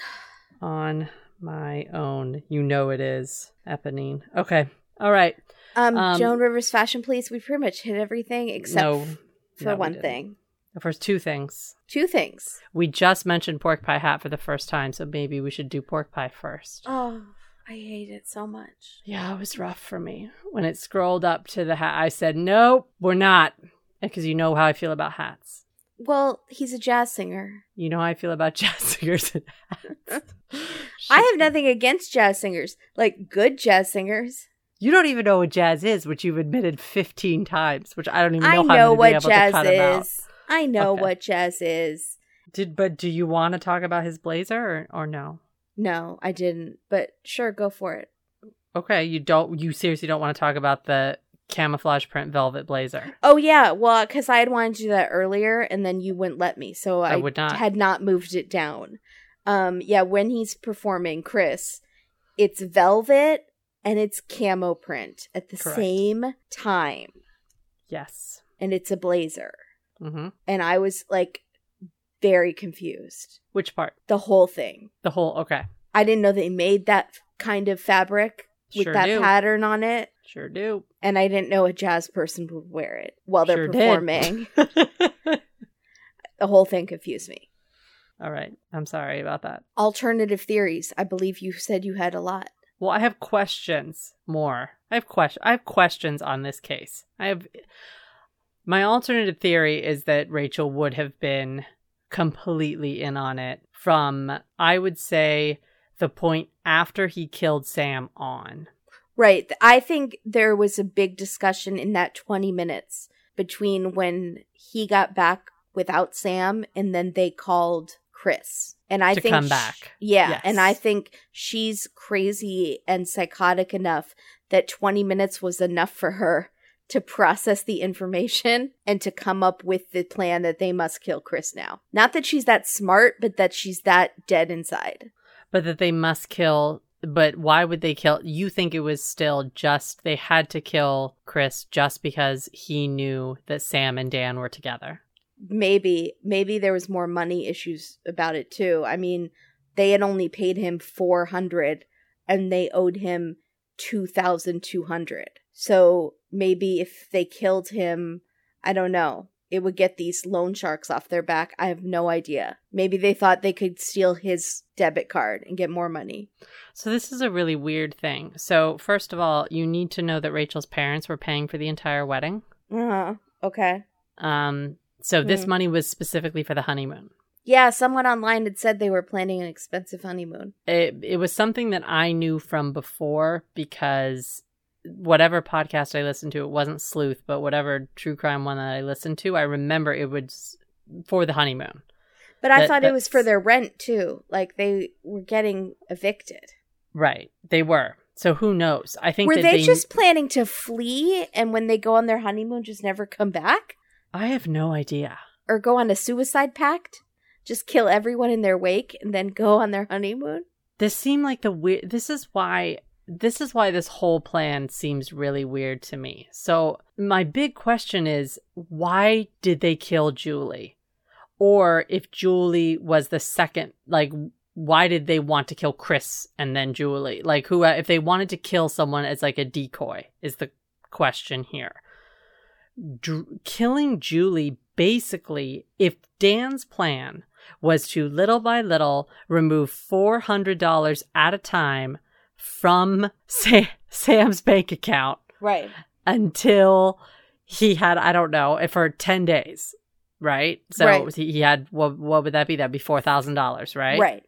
On My Own. You know it is. Eponine. Okay. All right. Joan Rivers Fashion Police, we pretty much hit everything except for one thing. The first two things. Two things. We just mentioned pork pie hat for the first time, so maybe we should do pork pie first. Oh, I hate it so much. Yeah, it was rough for me. When it scrolled up to the hat, I said, nope, we're not. Because you know how I feel about hats. Well, he's a jazz singer. You know how I feel about jazz singers and hats. I have nothing against jazz singers. Like, good jazz singers. You don't even know what jazz is, which you've admitted 15 times, which I don't even know how I know to be what able jazz to cut him out. is. I know what jazz is. But do you want to talk about his blazer or no? No, I didn't. But sure, go for it. Okay, you seriously don't want to talk about the camouflage print velvet blazer? Oh, yeah. Well, because I had wanted to do that earlier, and then you wouldn't let me. So I would not. Had not moved it down. Yeah, when he's performing Chris, it's velvet and it's camo print at the same time. Yes. And it's a blazer. Mm-hmm. And I was, like, very confused. Which part? The whole thing. The whole, okay. I didn't know they made that kind of fabric with Sure that do. pattern on it. Sure do. And I didn't know a jazz person would wear it while they're Sure performing. The whole thing confused me. All right. I'm sorry about that. Alternative theories. I believe you said you had a lot. Well, I have questions more. I have questions on this case. My alternative theory is that Rachel would have been completely in on it from, I would say, the point after he killed Sam on. Right. I think there was a big discussion in that 20 minutes between when he got back without Sam and then they called Chris. And I think come back. Yes. And I Yes. think she's crazy and psychotic enough that 20 minutes was enough for her to process the information and to come up with the plan that they must kill Chris now. Not that she's that smart, but that she's that dead inside. But that they must kill. But why would they kill? You think it was still just they had to kill Chris just because he knew that Sam and Dan were together? Maybe there was more money issues about it too. I mean, they had only paid him $400 and they owed him $2,200. So maybe if they killed him, I don't know, it would get these loan sharks off their back. I have no idea. Maybe they thought they could steal his debit card and get more money. So this is a really weird thing. So first of all, you need to know that Rachel's parents were paying for the entire wedding. Okay. So this money was specifically for the honeymoon. Yeah, someone online had said they were planning an expensive honeymoon. It was something that I knew from before because whatever podcast I listened to, it wasn't Sleuth, but whatever true crime one that I listened to, I remember it was for the honeymoon. But I thought it was for their rent too. Like they were getting evicted. Right. They were. So who knows? I think were they just planning to flee and when they go on their honeymoon just never come back? I have no idea. Or go on a suicide pact? Just kill everyone in their wake and then go on their honeymoon? This seemed like the weird. This is why this whole plan seems really weird to me. So my big question is, why did they kill Julie? Or if Julie was the second, like, why did they want to kill Chris and then Julie? Like, who? If they wanted to kill someone as like a decoy is the question here. Killing Julie, basically, if Dan's plan was to little by little remove $400 at a time from Sam's bank account, right, until he had, I don't know, for 10 days, right? So right. He had, what would that be? That'd be $4,000, right? Right.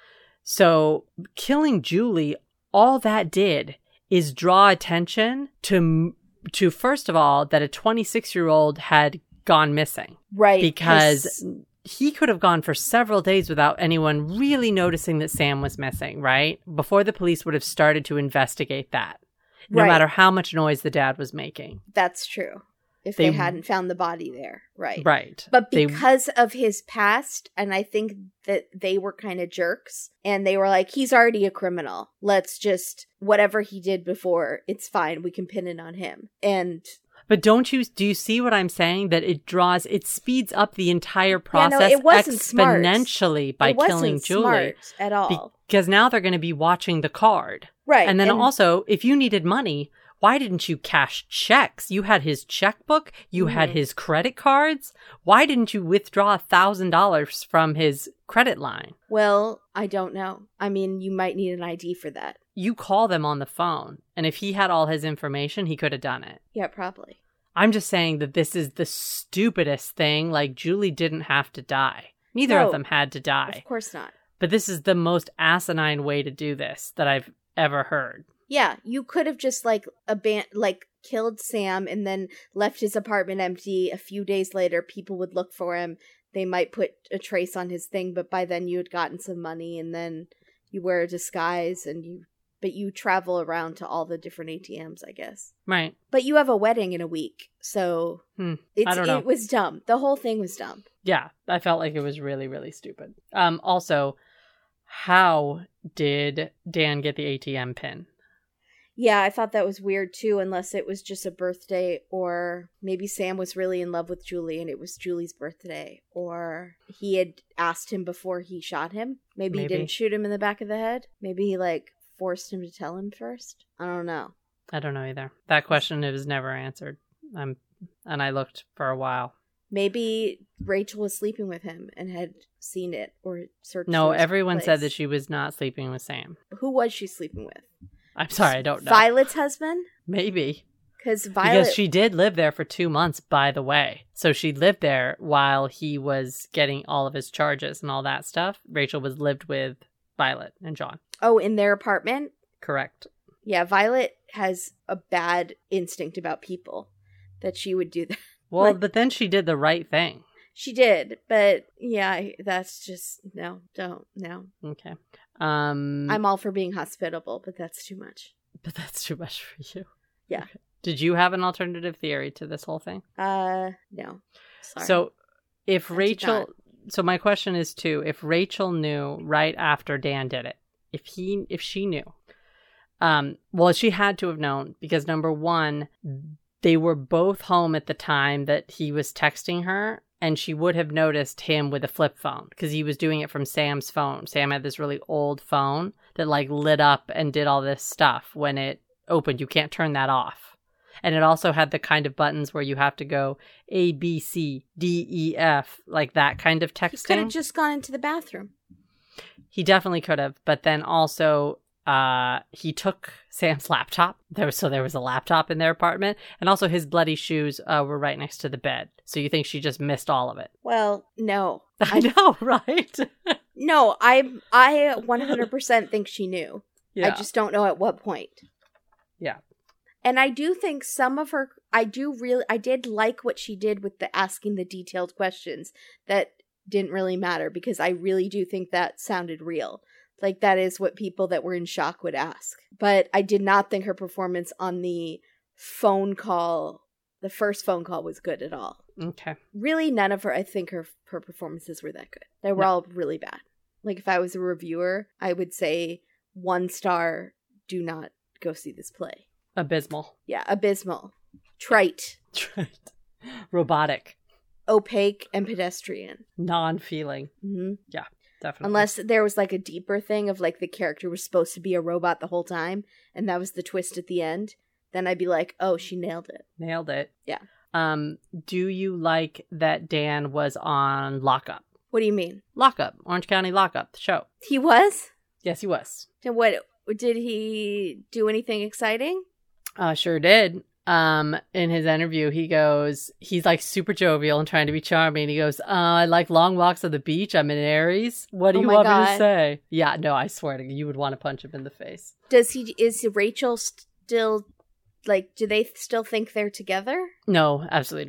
So killing Julie, all that did is draw attention to first of all, that a 26-year-old had gone missing. Right. Because he could have gone for several days without anyone really noticing that Sam was missing, right? Before the police would have started to investigate that, no Right. matter how much noise the dad was making. That's true. If They- they hadn't found the body there. Right. Right. But They- because of his past, and I think that they were kind of jerks, and they were like, he's already a criminal. Let's just, whatever he did before, it's fine. We can pin it on him. And But do you see what I'm saying? That it speeds up the entire Yeah, no, process it wasn't smart. exponentially by it wasn't killing Julie. smart at all. Because now they're going to be watching the card. Right. And then also, if you needed money, why didn't you cash checks? You had his checkbook. You had his credit cards. Why didn't you withdraw $1,000 from his credit line? Well, I don't know. I mean, you might need an ID for that. You call them on the phone. And if he had all his information, he could have done it. Yeah, probably. I'm just saying that this is the stupidest thing. Like, Julie didn't have to die. Neither No, of them had to die. Of course not. But this is the most asinine way to do this that I've ever heard. Yeah, you could have just killed Sam and then left his apartment empty. A few days later, people would look for him. They might put a trace on his thing, but by then you had gotten some money, and then you wear a disguise but you travel around to all the different ATMs, I guess. Right. But you have a wedding in a week, so I don't know. It was dumb. The whole thing was dumb. Yeah, I felt like it was really, really stupid. Also, how did Dan get the ATM pin? Yeah, I thought that was weird too, unless it was just a birthday, or maybe Sam was really in love with Julie and it was Julie's birthday, or he had asked him before he shot him. Maybe he didn't shoot him in the back of the head. Maybe he forced him to tell him first. I don't know. I don't know either. That question was never answered. And I looked for a while. Maybe Rachel was sleeping with him and had seen it or searched. No, for his everyone place. said that she was not sleeping with Sam. Who was she sleeping with? I'm sorry, I don't know. Violet's husband? Maybe. Because Violet... Because she did live there for 2 months, by the way. So she lived there while he was getting all of his charges and all that stuff. Rachel lived with Violet and John. Oh, in their apartment? Correct. Yeah, Violet has a bad instinct about people, that she would do that. Well, but then she did the right thing. She did, but yeah, that's just, no. Okay. I'm all for being hospitable, but that's too much. But that's too much for you. Yeah. Okay. Did you have an alternative theory to this whole thing? No. Sorry. So if I did Rachel... not. So my question is too, if Rachel knew right after Dan did it, if she knew, well, she had to have known because number one, they were both home at the time that he was texting her, and she would have noticed him with a flip phone because he was doing it from Sam's phone. Sam had this really old phone that lit up and did all this stuff. When it opened, you can't turn that off. And it also had the kind of buttons where you have to go A, B, C, D, E, F, like that kind of texting. He could have just gone into the bathroom. He definitely could have. But then also, he took Sam's laptop. There was a laptop in their apartment. And also his bloody shoes were right next to the bed. So you think she just missed all of it? Well, no. I know, right? No, I 100% think she knew. Yeah. I just don't know at what point. Yeah. And I do think some of her, I did like what she did with the asking the detailed questions that didn't really matter, because I really do think that sounded real. Like, that is what people that were in shock would ask. But I did not think her performance on the phone call, the first phone call, was good at all. Okay. Really, none of her, I think her performances were that good. They were all really bad. Like, if I was a reviewer, I would say 1 star, do not go see this play. Abysmal. Yeah, abysmal. Trite. Robotic. Opaque and pedestrian. Non-feeling. Mm-hmm. Yeah, definitely. Unless there was a deeper thing of the character was supposed to be a robot the whole time, and that was the twist at the end, then I'd be like, oh, she nailed it. Nailed it. Yeah. Do you like that Dan was on Lockup? What do you mean? Lockup. Orange County Lockup, the show. He was? Yes, he was. And what, did he do anything exciting? Sure did. In his interview, he goes, he's super jovial and trying to be charming. He goes, I like long walks on the beach. I'm an Aries. What do you want me to say? Yeah, no, I swear to you, you would want to punch him in the face. Is Rachel still, do they still think they're together? No, absolutely not.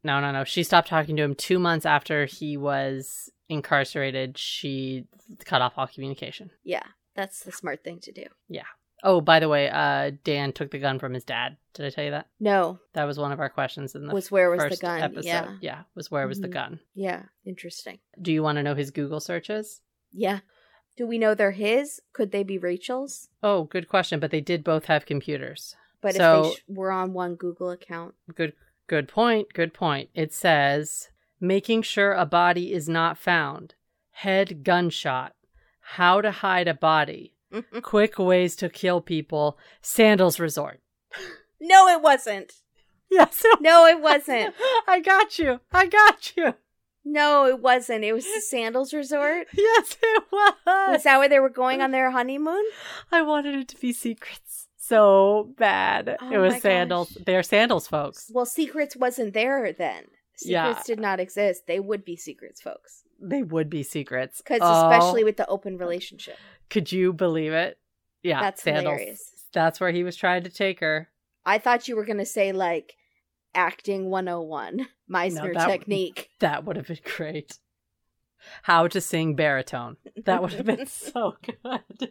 No. She stopped talking to him 2 months after he was incarcerated. She cut off all communication. Yeah, that's the smart thing to do. Yeah. Oh, by the way, Dan took the gun from his dad. Did I tell you that? No. That was one of our questions in the where was first the gun? episode. Yeah. Was where was the gun? Yeah, interesting. Do you want to know his Google searches? Yeah. Do we know they're his? Could they be Rachel's? Oh, good question. But they did both have computers. But so, if they were on one Google account. Good point. It says, making sure a body is not found. Head gunshot. How to hide a body. Quick ways to kill people. Sandals Resort. No, it wasn't. Yes. No, it wasn't. I got you. No, it wasn't. It was the Sandals Resort. Yes, it was. Was that where they were going on their honeymoon? I wanted it to be Secrets so bad. Oh it was my Sandals. gosh. They're Sandals folks. Well, Secrets wasn't there then. Secrets did not exist. They would be Secrets folks. They would be Secrets. Because especially with the open relationship. Could you believe it? Yeah. That's Sandals. hilarious. That's where he was trying to take her. I thought you were going to say like acting 101, Meisner technique. That would have been great. How to sing baritone. That would have been so good.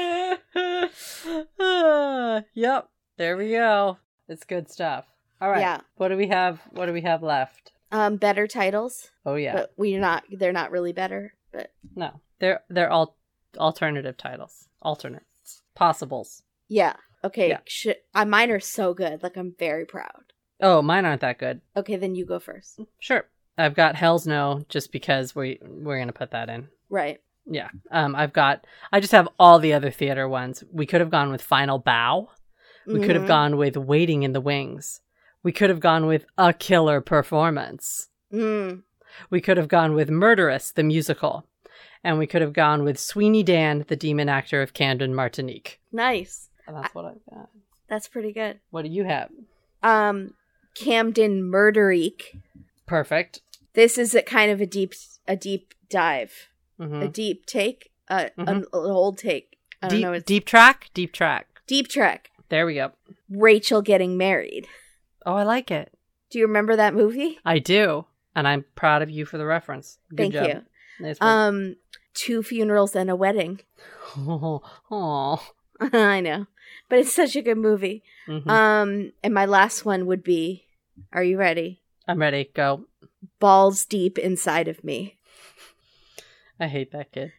Yep. There we go. It's good stuff. All right. Yeah. What do we have left? Better titles. Oh yeah. But they're not really better, but no. They're all alternative titles. Alternates. Possibles. Yeah. Okay. Yeah. Mine are so good. Like, I'm very proud. Oh, mine aren't that good. Okay, then you go first. Sure. I've got Hell's No, just because we're gonna put that in. Right. Yeah. I just have all the other theater ones. We could have gone with Final Bow. We could have gone with Waiting in the Wings. We could have gone with A Killer Performance. We could have gone with Murderous, the musical. And we could have gone with Sweeney Dan, the demon actor of Camden, Martinique. Nice. And that's what I've got. That's pretty good. What do you have? Camden Murderique. Perfect. This is a kind of a deep dive. A deep take. An old take. I don't know. Deep track? Deep track. There we go. Rachel getting married. Oh, I like it. Do you remember that movie? I do. And I'm proud of you for the reference. Good job. Thank you. Nice work. 2 funerals and a wedding. Oh. I know. But it's such a good movie. And my last one would be, are you ready? I'm ready. Go. Balls Deep Inside of Me. I hate that kid.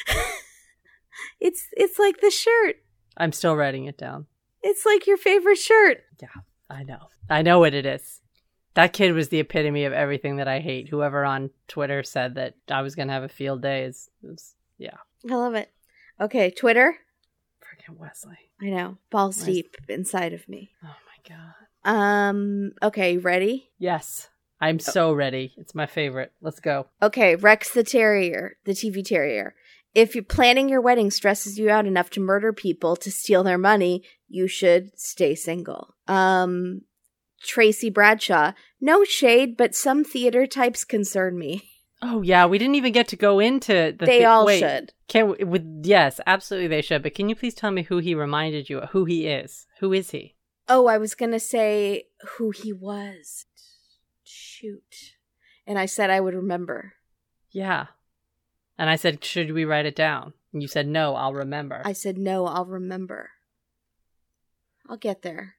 It's like the shirt. I'm still writing it down. It's like your favorite shirt. Yeah, I know. I know what it is. That kid was the epitome of everything that I hate. Whoever on Twitter said that I was going to have a field day yeah. I love it. Okay, Twitter. Freaking Wesley. I know. Balls Deep Inside of Me. Oh my God. Okay, ready? Yes. I'm so ready. It's my favorite. Let's go. Okay, Rex the Terrier, the TV Terrier. If you're planning your wedding stresses you out enough to murder people to steal their money, you should stay single. Tracy Bradshaw. No shade, but some theater types concern me. Oh yeah, we didn't even get to go into the. They all should. Yes, absolutely they should. But can you please tell me who he reminded you of? Who he is? Who is he? Oh, I was gonna say who he was. Shoot, and I said I would remember. Yeah, and I said, should we write it down? And you said, no, I'll remember. I said, no, I'll remember. I'll get there.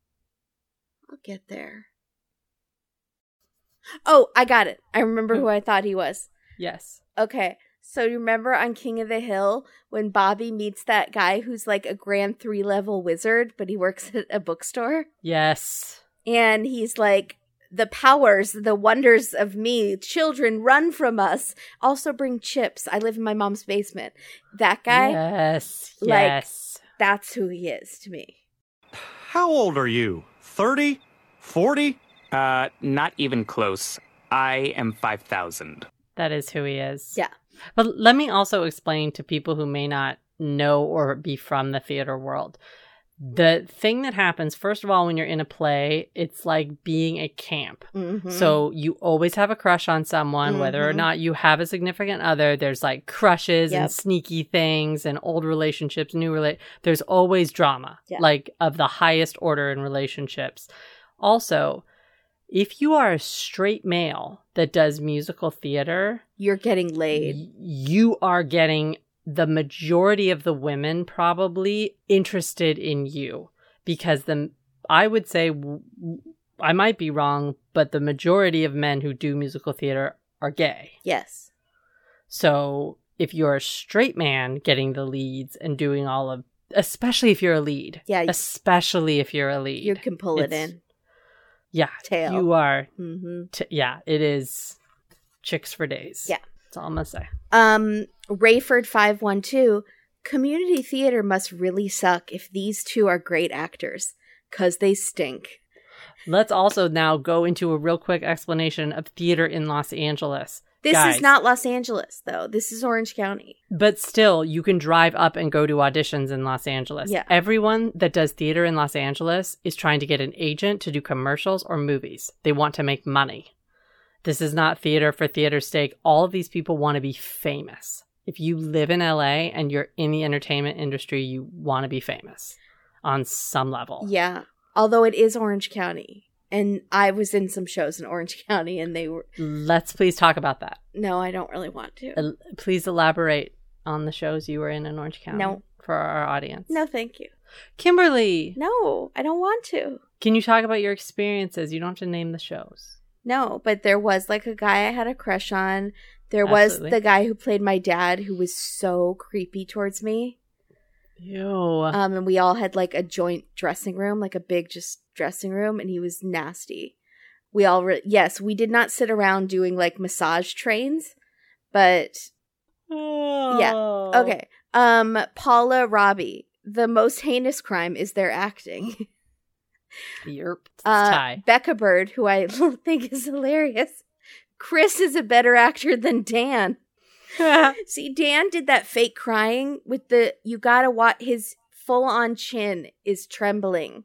Oh, I got it. I remember who I thought he was. Yes. Okay. So you remember on King of the Hill when Bobby meets that guy who's like a grand 3-level wizard, but he works at a bookstore? Yes. And he's like, the powers, the wonders of me, children run from us. Also bring chips. I live in my mom's basement. That guy? Yes. Like, yes. That's who he is to me. How old are you? 30? 40? Not even close. I am 5,000. That is who he is. Yeah. But let me also explain to people who may not know or be from the theater world. The thing that happens, first of all, when you're in a play, it's like being a camp. Mm-hmm. So you always have a crush on someone, whether or not you have a significant other. There's like crushes and sneaky things and old relationships, there's always drama, like of the highest order in relationships. Also, if you are a straight male that does musical theater, You're getting laid. you are getting the majority of the women probably interested in you, because I would say, I might be wrong, but the majority of men who do musical theater are gay. Yes. So if you're a straight man getting the leads and doing all of, especially if you're a lead. Yeah. Especially if you're a lead. You can pull it It's- in. Yeah. Tail. You are. Mm-hmm. Yeah, it is chicks for days. Yeah. That's all I'm going to say. Rayford 512, community theater must really suck if these two are great actors, 'cause they stink. Let's also now go into a real quick explanation of theater in Los Angeles. This Guys, is not Los Angeles, though. This is Orange County. But still, you can drive up and go to auditions in Los Angeles. Yeah. Everyone that does theater in Los Angeles is trying to get an agent to do commercials or movies. They want to make money. This is not theater for theater's sake. All of these people want to be famous. If you live in LA and you're in the entertainment industry, you want to be famous on some level. Yeah. Although it is Orange County. And I was in some shows in Orange County and they were... Let's please talk about that. No, I don't really want to. Please elaborate on the shows you were in Orange County. No. For our audience. No, thank you. Kimberly, No, I don't want to. can you talk about your experiences? You don't have to name the shows. No, but there was like a guy I had a crush on. There was Absolutely. the guy who played my dad who was so creepy towards me. Ew. And we all had like a joint dressing room, like a big just dressing room, and he was nasty. We all, yes, we did not sit around doing like massage trains, but yeah. Okay. Paula Robbie, the most heinous crime is their acting. Yerp. It's Ty. Becca Bird, who I think is hilarious. Chris is a better actor than Dan. See, Dan did that fake crying with the, you gotta watch, his full-on chin is trembling.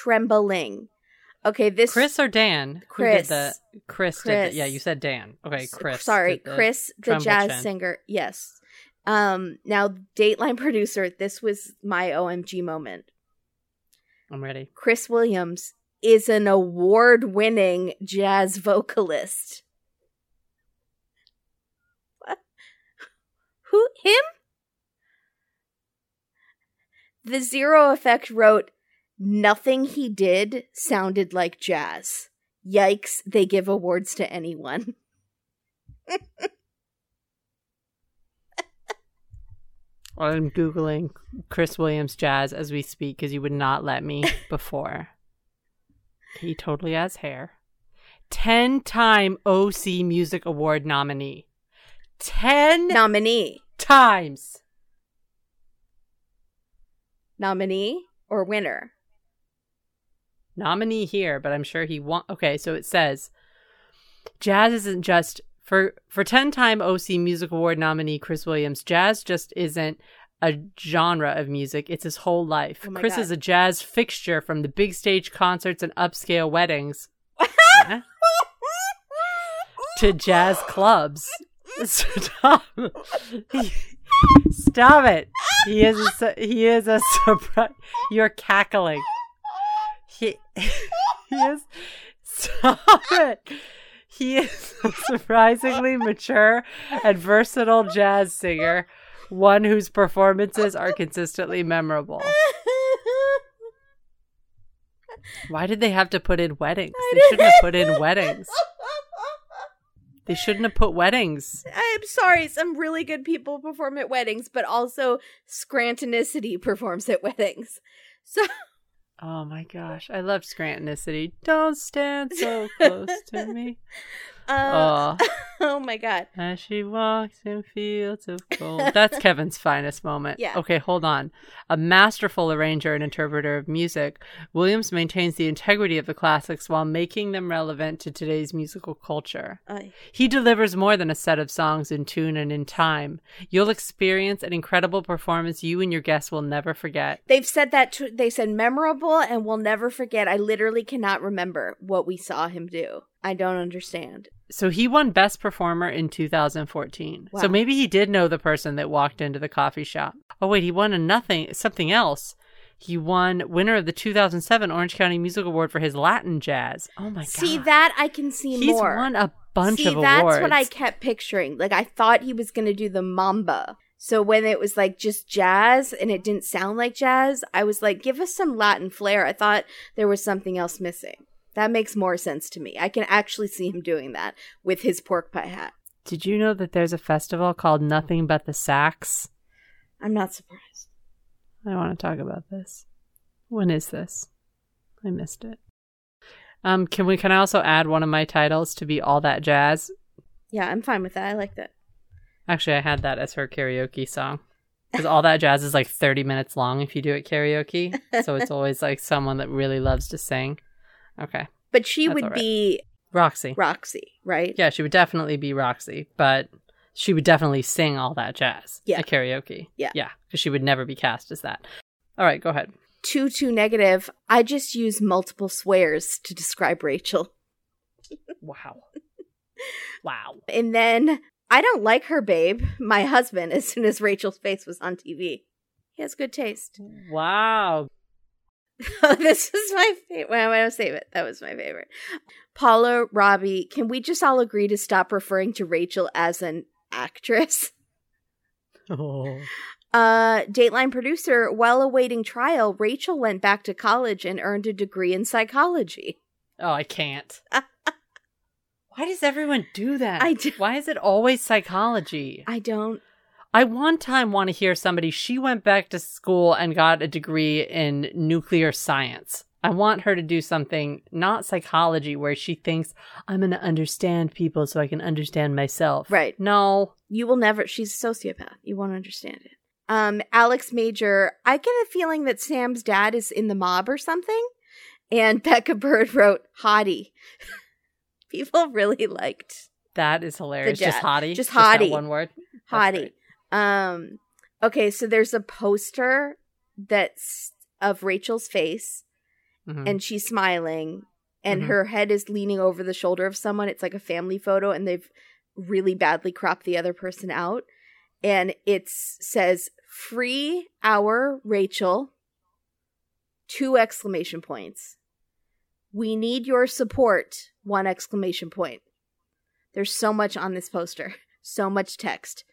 Okay, this... Chris or Dan? Chris. Who did the, Chris. Did the, yeah, you said Dan. Okay, Chris. Sorry, did the Chris, the tremble jazz chin. singer. Yes. Now, Dateline producer, this was my OMG moment. I'm ready. Chris Williams is an award-winning jazz vocalist. What? Who? Him? The Zero Effect wrote, nothing he did sounded like jazz. Yikes, they give awards to anyone. I'm Googling Chris Williams jazz as we speak because you would not let me before. He totally has hair. 10-time OC Music Award nominee. 10 Nominee. times. Nominee or winner? Nominee here, but I'm sure he won. Okay, so it says jazz isn't just for 10-time OC Music Award nominee Chris Williams. Jazz just isn't a genre of music; it's his whole life. Oh my Chris God. is a jazz fixture from the big stage concerts and upscale weddings to jazz clubs. Stop! Stop it! He is a surprise. You're cackling. He is. Stop it! He is a surprisingly mature and versatile jazz singer, one whose performances are consistently memorable. Why did they have to put in weddings? They shouldn't have put in weddings. They shouldn't have put weddings. I'm sorry, some really good people perform at weddings, but also Scrantonicity performs at weddings. So Oh my gosh, I love Scrantonicity. Don't stand so close to me. Oh, oh my God. as she walks in fields of gold. That's Kevin's finest moment. Yeah. Okay, hold on. A masterful arranger and interpreter of music, Williams maintains the integrity of the classics while making them relevant to today's musical culture. He delivers more than a set of songs in tune and in time. You'll experience an incredible performance you and your guests will never forget. They've said that, they said memorable and we'll never forget. I literally cannot remember what we saw him do. I don't understand. So he won Best Performer in 2014. Wow. So maybe he did know the person that walked into the coffee shop. Oh wait, he won something else. He won winner of the 2007 Orange County Music Award for his Latin jazz. Oh my God. See, that I can see He's more. won a bunch of awards. That's what I kept picturing. Like, I thought he was going to do the mamba. So when it was like just jazz and it didn't sound like jazz, I was like, give us some Latin flair. I thought there was something else missing. That makes more sense to me. I can actually see him doing that with his pork pie hat. Did you know that there's a festival called Nothing But the Sax? I'm not surprised. I want to talk about this. When is this? I missed it. Can I also add one of my titles to be All That Jazz? Yeah, I'm fine with that. I like that. Actually, I had that as her karaoke song. Because All That Jazz is like 30 minutes long if you do it karaoke. So it's always like someone that really loves to sing. Okay. But she That's would all right. be Roxy, right? Yeah, she would definitely be Roxy, but she would definitely sing All That Jazz at karaoke. Yeah. Yeah, because she would never be cast as that. All right, go ahead. 2 negative. I just use multiple swears to describe Rachel. Wow. Wow. And then, I don't like her, babe, my husband, as soon as Rachel's face was on TV. He has good taste. Wow. This is my favorite. Well, I don't save it. That was my favorite. Paula Robbie, can we just all agree to stop referring to Rachel as an actress? Oh. Dateline producer, while awaiting trial, Rachel went back to college and earned a degree in psychology. Oh, I can't. Why does everyone do that? I do. Why is it always psychology? I one time want to hear somebody, she went back to school and got a degree in nuclear science. I want her to do something, not psychology, where she thinks, I'm going to understand people so I can understand myself. Right. No. You will never. She's a sociopath. You won't understand it. Alex Major, I get a feeling that Sam's dad is in the mob or something. And Becca Bird wrote, hottie. People really liked that. Is hilarious. Just hottie. Just hottie. That one word. Hottie. Okay, so there's a poster that's of Rachel's face, and she's smiling, and her head is leaning over the shoulder of someone. It's like a family photo, and they've really badly cropped the other person out. And it says, free our Rachel, 2 exclamation points. We need your support, 1 exclamation point. There's so much on this poster. So much text.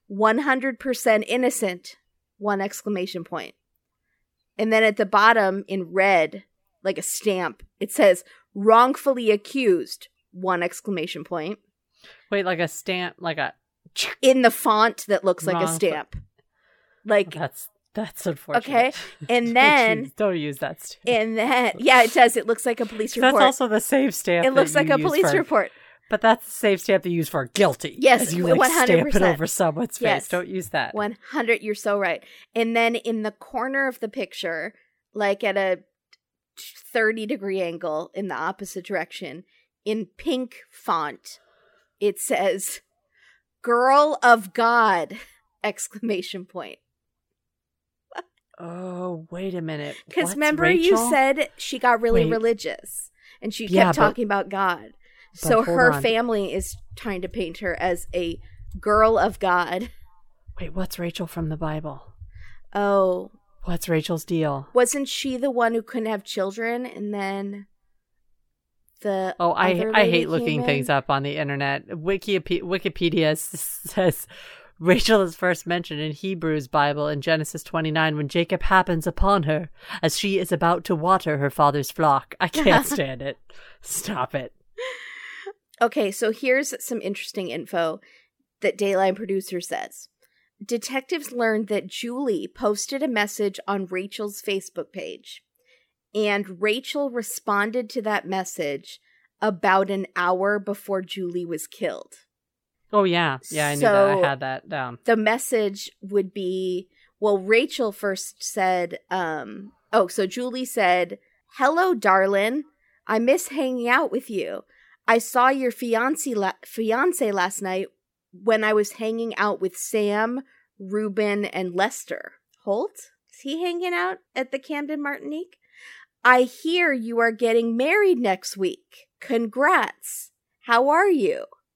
100% innocent, 1 exclamation point. And then at the bottom in red, like a stamp, it says wrongfully accused, 1 exclamation point. Wait, like a stamp, like a... In the font that looks like a stamp. Like... That's unfortunate. Okay, and then... don't use that stamp. And then... Yeah, it does. It looks like a police report. That's also the same stamp. It looks like a police report. But that's the same stamp they use for guilty. Yes, as you 100%. Stamp it over someone's face. Yes. Don't use that. 100. You're so right. And then in the corner of the picture, like at a 30-degree angle in the opposite direction, in pink font, it says, "Girl of God!" exclamation point. Oh, wait a minute. Because remember you said she got really religious, and she kept talking about God. So her family is trying to paint her as a girl of God. Wait, what's Rachel from the Bible? Oh. What's Rachel's deal? Wasn't she the one who couldn't have children and then the I hate looking things up on the internet. Wikipedia says Rachel is first mentioned in Hebrews Bible in Genesis 29 when Jacob happens upon her as she is about to water her father's flock. I can't stand it. Stop it. Okay, so here's some interesting info that Dateline producer says. Detectives learned that Julie posted a message on Rachel's Facebook page, and Rachel responded to that message about an hour before Julie was killed. Oh, yeah. Yeah, I knew that. I had that down. The message would be, well, Rachel first said, so Julie said, "Hello, darling. I miss hanging out with you. I saw your fiance last night when I was hanging out with Sam, Ruben, and Lester." Holt? Is he hanging out at the Camden Martinique? "I hear you are getting married next week. Congrats. How are you?"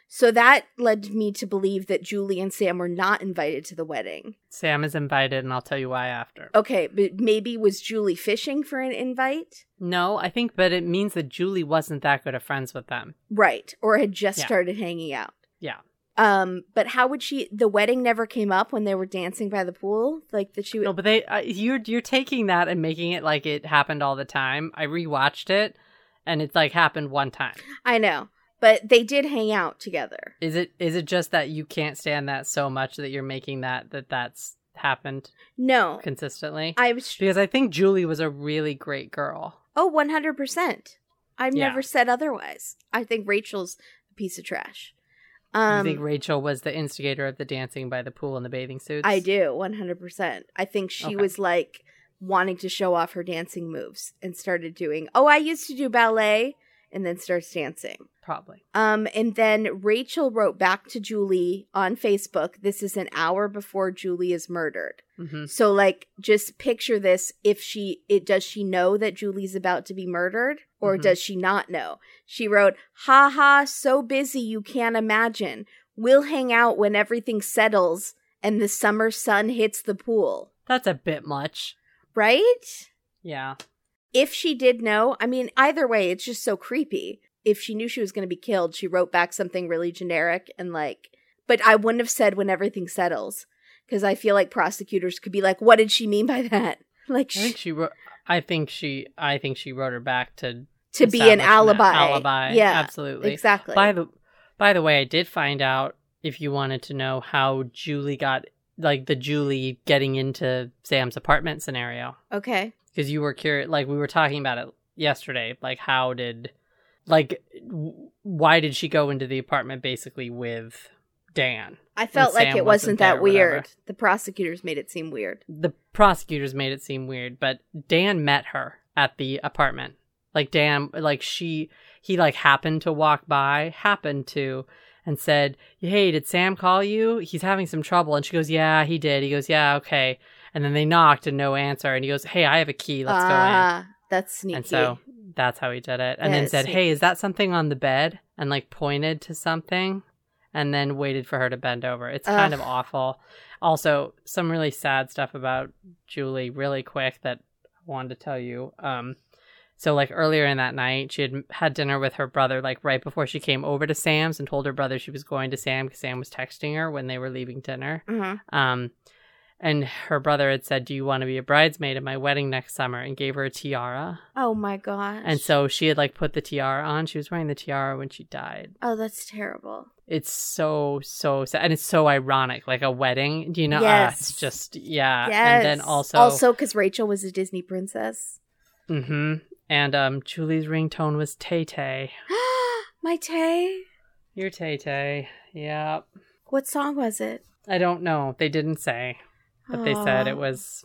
So that led me to believe that Julie and Sam were not invited to the wedding. Sam is invited, and I'll tell you why after. Okay, but maybe was Julie fishing for an invite? No, I think, but it means that Julie wasn't that good of friends with them. Right, or had just started hanging out. Yeah. But how would the wedding never came up when they were dancing by the pool? Like that she would... No, but you're taking that and making it like it happened all the time. I rewatched it, and it's like happened one time. I know. But they did hang out together. Is it just that you can't stand that so much that you're making that's happened? No. Consistently? Because I think Julie was a really great girl. Oh, 100%. I've never said otherwise. I think Rachel's a piece of trash. You think Rachel was the instigator of the dancing by the pool and the bathing suits? I do, 100%. I think she was like wanting to show off her dancing moves and started doing, I used to do ballet, and then starts dancing. Probably. And then Rachel wrote back to Julie on Facebook. This is an hour before Julie is murdered. Mm-hmm. So, like, just picture this. Does she know that Julie's about to be murdered, or does she not know? She wrote, "Ha ha, so busy you can't imagine. We'll hang out when everything settles and the summer sun hits the pool." That's a bit much, right? Yeah. If she did know, I mean, either way, it's just so creepy. If she knew she was going to be killed, she wrote back something really generic and like, but I wouldn't have said when everything settles, because I feel like prosecutors could be like, what did she mean by that? Like, I think she wrote her back to be an alibi. Alibi. Yeah, absolutely. Exactly. By the way, I did find out, if you wanted to know, how Julie got, like, the Julie getting into Sam's apartment scenario. Okay. Because you were curious, like, we were talking about it yesterday, like, why did she go into the apartment basically with Dan? I felt like it wasn't that weird. The prosecutors made it seem weird. The prosecutors made it seem weird, but Dan met her at the apartment. Like, Dan, like, he like happened to walk by, and said, "Hey, did Sam call you? He's having some trouble." And she goes, "Yeah, he did." He goes, "Yeah, okay." And then they knocked and no answer. And he goes, "Hey, I have a key. Let's go in." That's sneaky. And so that's how he did it. And then said, "Hey, is that something on the bed?" And like pointed to something and then waited for her to bend over. It's kind of awful. Also, some really sad stuff about Julie really quick that I wanted to tell you. So like earlier in that night, she had dinner with her brother, like right before she came over to Sam's, and told her brother she was going to Sam because Sam was texting her when they were leaving dinner. Mm-hmm. And her brother had said, "Do you want to be a bridesmaid at my wedding next summer?" and gave her a tiara. Oh my gosh. And so she had like put the tiara on. She was wearing the tiara when she died. Oh, that's terrible. It's so sad. And it's so ironic, like a wedding. Do you know? Yes. It's just, yeah. Yes. And then also because Rachel was a Disney princess. Mm-hmm. And Julie's ringtone was Tay Tay. My Tay? Your Tay Tay. Yep. What song was it? I don't know. They didn't say. But they said it was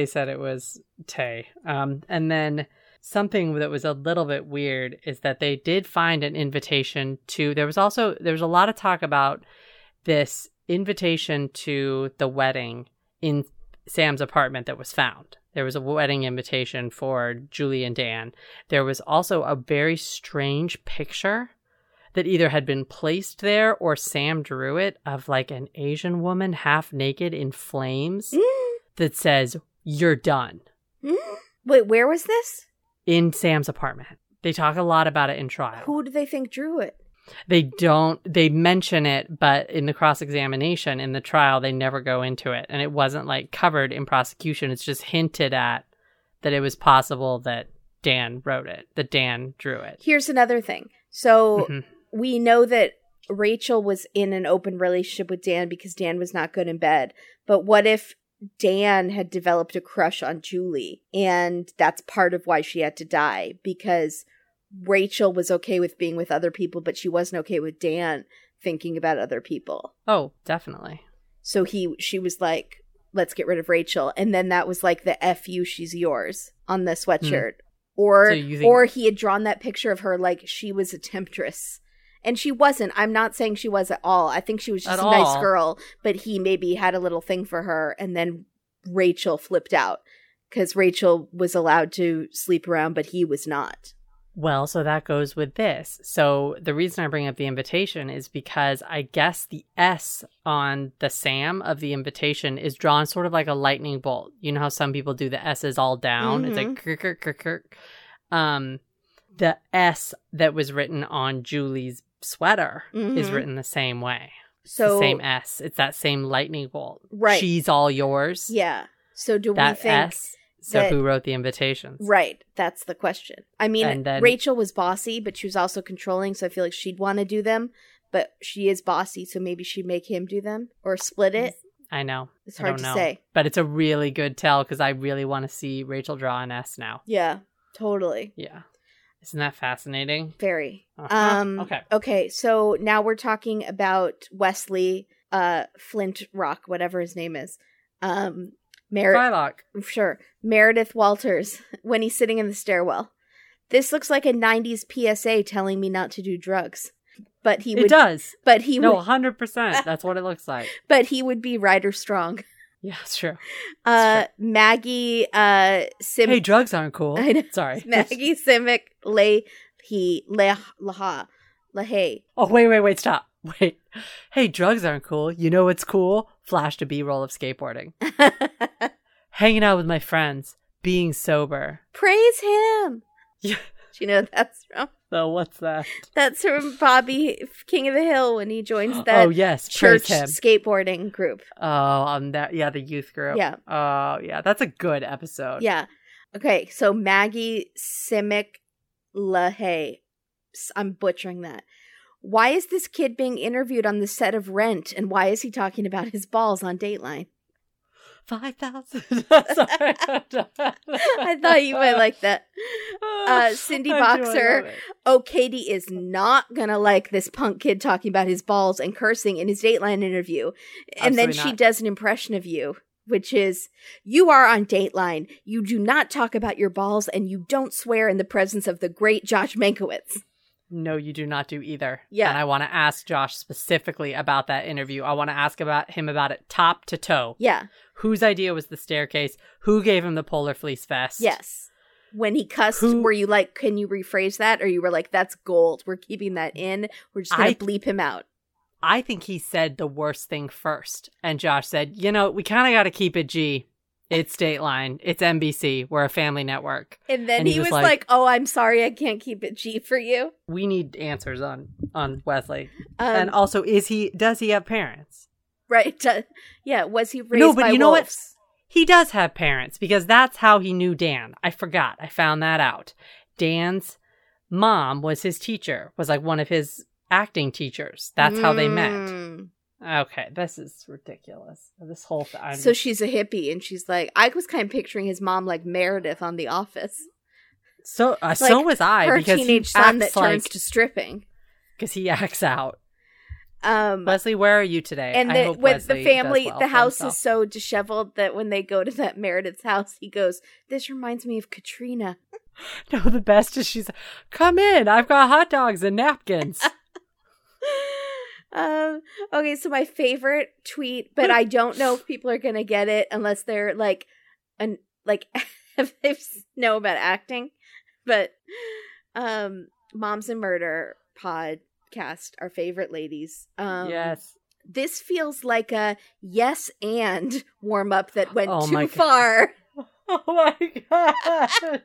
Tay. And then something that was a little bit weird is that they did find an invitation to, there was a lot of talk about this invitation to the wedding in Sam's apartment that was found. There was a wedding invitation for Julie and Dan. There was also a very strange picture that either had been placed there or Sam drew it, of like an Asian woman half naked in flames that says, "You're done." Wait, where was this? In Sam's apartment. They talk a lot about it in trial. Who do they think drew it? They mention it, but in the cross-examination in the trial, they never go into it. And it wasn't like covered in prosecution. It's just hinted at that it was possible that Dan wrote it, that Dan drew it. Here's another thing. So we know that Rachel was in an open relationship with Dan because Dan was not good in bed. But what if Dan had developed a crush on Julie, and that's part of why she had to die? Because Rachel was okay with being with other people, but she wasn't okay with Dan thinking about other people. Oh, definitely. So she was like, "Let's get rid of Rachel." And then that was like the "F you, she's yours" on the sweatshirt. Or he had drawn that picture of her like she was a temptress. And she wasn't. I'm not saying she was at all. I think she was just a nice girl, but he maybe had a little thing for her, and then Rachel flipped out because Rachel was allowed to sleep around, but he was not. Well, so that goes with this. So the reason I bring up the invitation is because I guess the S on the Sam of the invitation is drawn sort of like a lightning bolt. You know how some people do the S's all down? It's like kirk, kirk, kirk, kirk. The S that was written on Julie's sweater is written the same way. So the same S. It's that same lightning bolt. Right. She's all yours. Yeah. So do That we think S. So that- who wrote the invitations? Right. That's the question. I mean, And then- Rachel was bossy, but she was also controlling, so I feel like she'd want to do them. But she is bossy, so maybe she'd make him do them or split it. I know. It's I hard don't to know. say. But it's a really good tell because I really want to see Rachel draw an S now. Yeah, totally. Yeah. Isn't that fascinating? Very. Okay. Okay, so now we're talking about Wesley Flint Rock, whatever his name is. Frylock. Sure. Meredith Walters, when he's sitting in the stairwell. This looks like a 90s PSA telling me not to do drugs. But he would It does. But he No, would 100%. That's what it looks like. but he would be Ryder Strong. Yeah, it's true. Maggie Sim Hey, drugs aren't cool. I know. Sorry. Maggie Simic Lahey. Oh, wait, stop. Wait. Hey, drugs aren't cool. You know what's cool? Flashed a B-roll of skateboarding. Hanging out with my friends. Being sober. Praise him. Yeah. Do you know what that's from? So what's that? That's from Bobby King of the Hill when he joins that Oh, yes. church Praise him. skateboarding group. Oh, the youth group. Yeah. Oh, yeah. That's a good episode. Yeah. Okay, so Maggie Simic Lahey. I'm butchering that. Why is this kid being interviewed on the set of Rent, and why is he talking about his balls on Dateline? 5,000. Sorry. I thought you might like that. Cindy I do, I Boxer. love it. Oh, Katie is not gonna like this punk kid talking about his balls and cursing in his Dateline interview. And then Absolutely she not. does an impression of you, which is, you are on Dateline. You do not talk about your balls and you don't swear in the presence of the great Josh Mankiewicz. No, you do not do either. Yeah. And I want to ask Josh specifically about that interview. I want to ask him about it top to toe. Yeah. Whose idea was the staircase? Who gave him the polar fleece vest? Yes. When he cussed, Who- were you like, can you rephrase that? Or you were like, that's gold. We're keeping that in. We're just going to bleep him out. I think he said the worst thing first. And Josh said, we kind of got to keep it G. It's Dateline. It's NBC. We're a family network. And then And he he was was like, oh, I'm sorry. I can't keep it G for you. We need answers on Wesley. And also, does he have parents? Right. Yeah. Was he raised No, but by you know what? wolves? He does have parents because that's how he knew Dan. I forgot. I found that out. Dan's mom was his teacher, was like one of his acting teachers. That's how they met. Okay, this is ridiculous. This whole thing. So she's a hippie, and she's like, I was kind of picturing his mom like Meredith on The Office. So was I, her because teenage he son that acts turns like, to stripping. because he acts out. Wesley, where are you today? And I hope with the Wesley family, does well the for house himself. is so disheveled that when they go to that Meredith's house, he goes, "This reminds me of Katrina." No, the best is she's, come in. I've got hot dogs and napkins. Okay, so my favorite tweet, but I don't know if people are gonna get it unless they're like, if they know about acting. But, Moms and Murder podcast, our favorite ladies. Yes. This feels like a yes and warm up that went Oh too my God. far. Oh my God.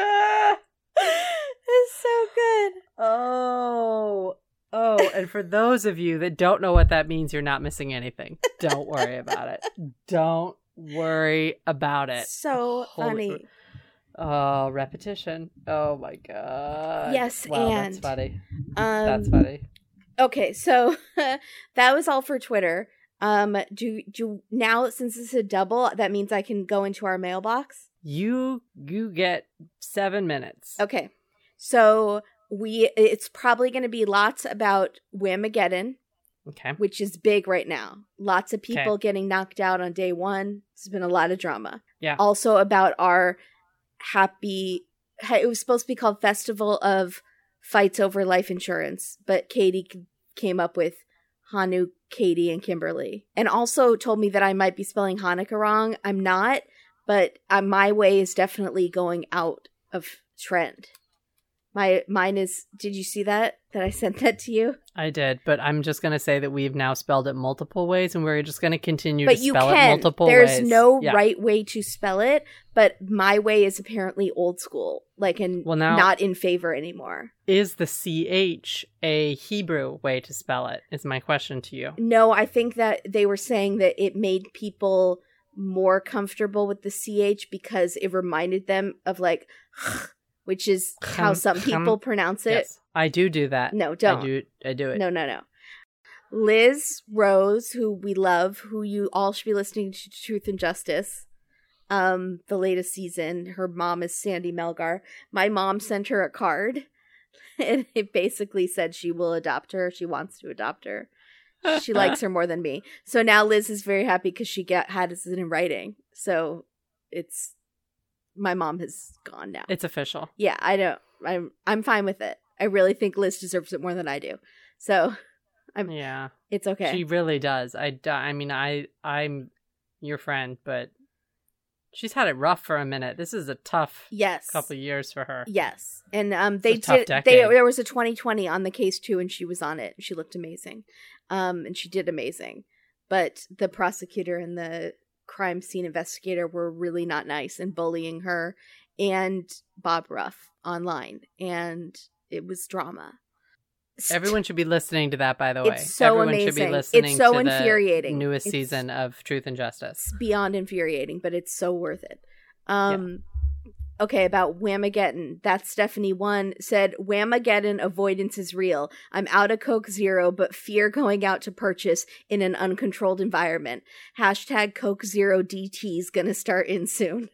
It's so good. Oh, and for those of you that don't know what that means, you're not missing anything. Don't worry about it. Don't worry about it. So Holy- funny. Oh, repetition. Oh my God. Yes, wow, and that's funny. That's funny. Okay, so that was all for Twitter. Do now, since it's a double, that means I can go into our mailbox? You get 7 minutes. Okay. So it's probably going to be lots about Whamageddon, Okay. which is big right now. Lots of people Okay. getting knocked out on day one. There's been a lot of drama. Yeah. Also about our it was supposed to be called Festival of Fights Over Life Insurance, but Katie came up with Hanu, Katie, and Kimberly. And also told me that I might be spelling Hanukkah wrong. I'm not, but my way is definitely going out of trend. Mine is, did you see that I sent that to you? I did, but I'm just going to say that we've now spelled it multiple ways, and we're just going to continue But to you spell it can. multiple There's ways. no Yeah. right way to spell it, but my way is apparently old school, like, and Well, now- not in favor anymore. Is the CH a Hebrew way to spell it, is my question to you. No, I think that they were saying that it made people more comfortable with the CH because it reminded them of, like, which is how some people pronounce it. Yes, I do that. No, don't. I do it. No. Liz Rose, who we love, who you all should be listening to Truth and Justice, the latest season. Her mom is Sandy Melgar. My mom sent her a card, and it basically said she will adopt her. She wants to adopt her. She likes her more than me. So now Liz is very happy because she had it in writing. So it's, my mom has gone now. It's official. Yeah, I'm fine with it. I really think Liz deserves it more than I do. So Yeah. it's okay. She really does. I mean, I'm your friend, but she's had it rough for a minute. This is a tough Yes. couple of years for her. Yes. And It's a tough decade. there was a 2020 on the case too, and she was on it. She looked amazing. And she did amazing. But the prosecutor and the crime scene investigator were really not nice and bullying her and Bob Ruff online, and it was drama. Everyone should be listening to that, by the way. It's so Everyone amazing. should be listening It's so to infuriating. the newest It's- season of Truth and Justice. It's beyond infuriating, but it's so worth it. Okay, about Whamageddon. That Stephanie 1 said, Whamageddon avoidance is real. I'm out of Coke Zero, but fear going out to purchase in an uncontrolled environment. Hashtag Coke Zero DT's gonna start in soon.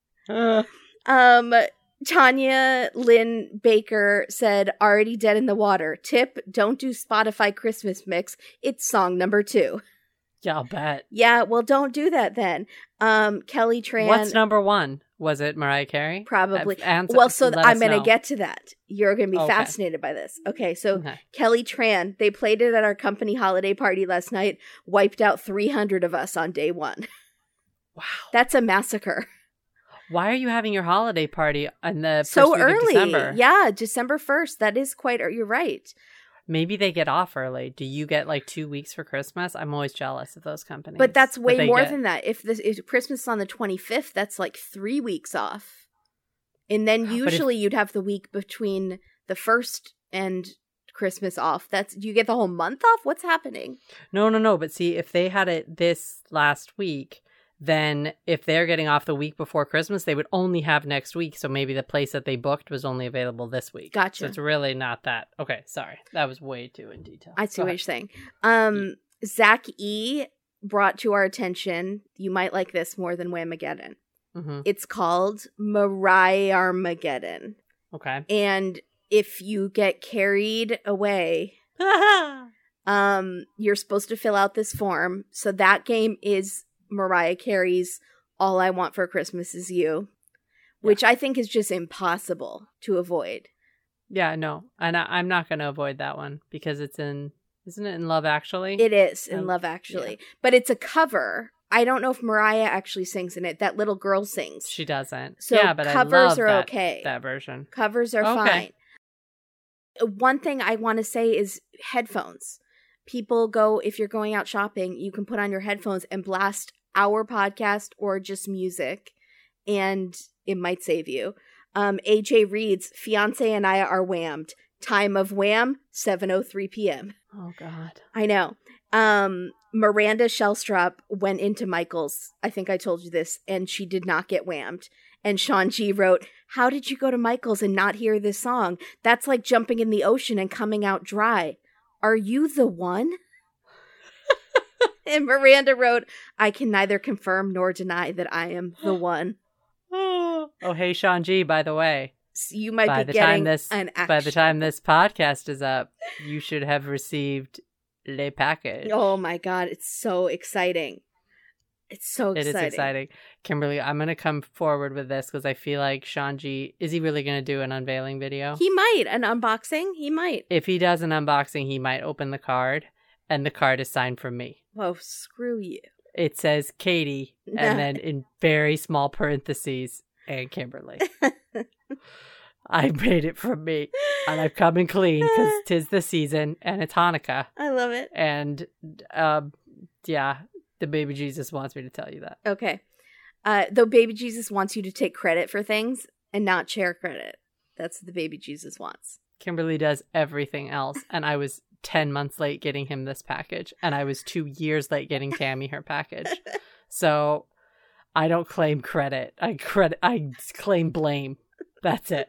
Tanya Lynn Baker said, already dead in the water. Tip, don't do Spotify Christmas mix. It's song number 2. Yeah, I'll bet. Yeah, well, don't do that then. Kelly Tran. What's number 1? Was it Mariah Carey? Probably. Answer, Well, so let I'm us going to know. get to that. You're going to be Okay. fascinated by this. Okay, so Okay. Kelly Tran, they played it at our company holiday party last night, wiped out 300 of us on day 1. Wow. That's a massacre. Why are you having your holiday party in the first So week of early. December? Yeah, December 1st. That is quite, you're right. Maybe they get off early. Do you get like 2 weeks for Christmas? I'm always jealous of those companies. But that's that way they more get. than that. If Christmas is on the 25th, that's like 3 weeks off. And then usually you'd have the week between the 1st and Christmas off. You get the whole month off? What's happening? No. But see, if they had it this last week, then if they're getting off the week before Christmas, they would only have next week. So maybe the place that they booked was only available this week. Gotcha. So it's really not that. Okay, sorry. That was way too in detail. I see Go what ahead. you're saying. Zach E brought to our attention, you might like this more than Whamageddon. Mm-hmm. It's called Mariah Armageddon. Okay. And if you get carried away, you're supposed to fill out this form. So that game is Mariah Carey's All I Want for Christmas Is You, which I think is just impossible to avoid. Yeah, no. And I'm not going to avoid that one because isn't it in Love Actually? It is in Love Actually. But it's a cover. I don't know if Mariah actually sings in it. That little girl sings. She doesn't. So yeah, but covers I love are that, okay. that version. Covers are Okay. fine. One thing I want to say is headphones. People go, if you're going out shopping, you can put on your headphones and blast our podcast or just music, and it might save you. AJ reads, fiance and I are whammed. Time of wham, 7:03 p.m. Oh, God. I know. Miranda Shellstrop went into Michael's. I think I told you this, and she did not get whammed. And Sean G wrote, how did you go to Michael's and not hear this song? That's like jumping in the ocean and coming out dry. Are you the one? And Miranda wrote, I can neither confirm nor deny that I am the one. Oh, hey, Sean G, by the way. So you might By be the time getting this an action. by the time this podcast is up, you should have received le package. Oh my God, it's so exciting. It's so It exciting. is exciting. Kimberly, I'm going to come forward with this because I feel like Sean G, is he really going to do an unveiling video? He might. An unboxing? He might. If he does an unboxing, he might open the card, and the card is signed from me. Oh, screw you. It says Katie, and then in very small parentheses, and Kimberly. I made it from me, and I'm coming clean because 'tis the season and it's Hanukkah. I love it. And yeah, the baby Jesus wants me to tell you that. Okay. Though baby Jesus wants you to take credit for things and not share credit. That's what the baby Jesus wants. Kimberly does everything else, and I was 10 months late getting him this package, and I was 2 years late getting Tammy her package. So I don't claim credit. I claim blame. That's it.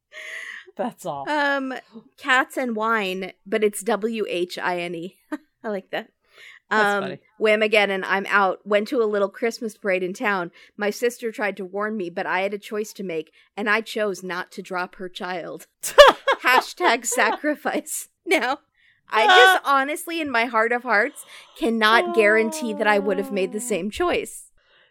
That's all. Cats and wine, but it's WHINE. I like that. That's funny. Whamageddon, I'm out. Went to a little Christmas parade in town. My sister tried to warn me, but I had a choice to make, and I chose not to drop her child. Hashtag sacrifice. Now, I just honestly, in my heart of hearts, cannot guarantee that I would have made the same choice.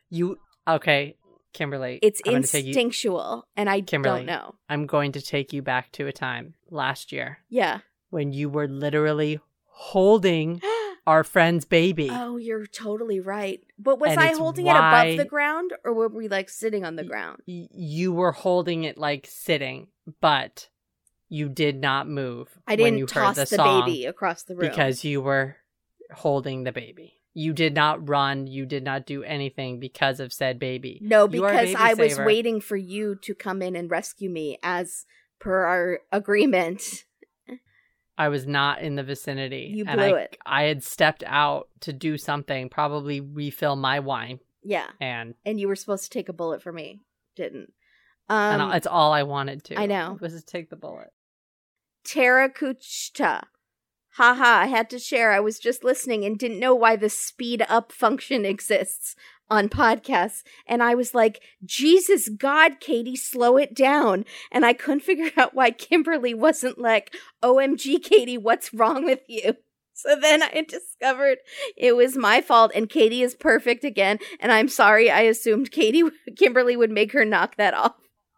Okay, Kimberly. It's instinctual, and I don't know. I'm going to take you back to a time last year. Yeah. When you were literally holding our friend's baby. Oh, you're totally right. But was I holding it above the ground, or were we like sitting on the ground? You were holding it like sitting, but you did not move. I didn't toss the baby across the room. Because you were holding the baby. You did not run. You did not do anything because of said baby. No, because I was waiting for you to come in and rescue me as per our agreement. I was not in the vicinity. You blew it. I had stepped out to do something, probably refill my wine. Yeah. And you were supposed to take a bullet for me. Didn't. And it's all I wanted to. I know. Was to take the bullet. Tara Kuchta. Haha, I had to share. I was just listening and didn't know why the speed up function exists on podcasts. And I was like, Jesus God, Katie, slow it down. And I couldn't figure out why Kimberly wasn't like, OMG, Katie, what's wrong with you? So then I discovered it was my fault, and Katie is perfect again. And I'm sorry, I assumed Kimberly would make her knock that off.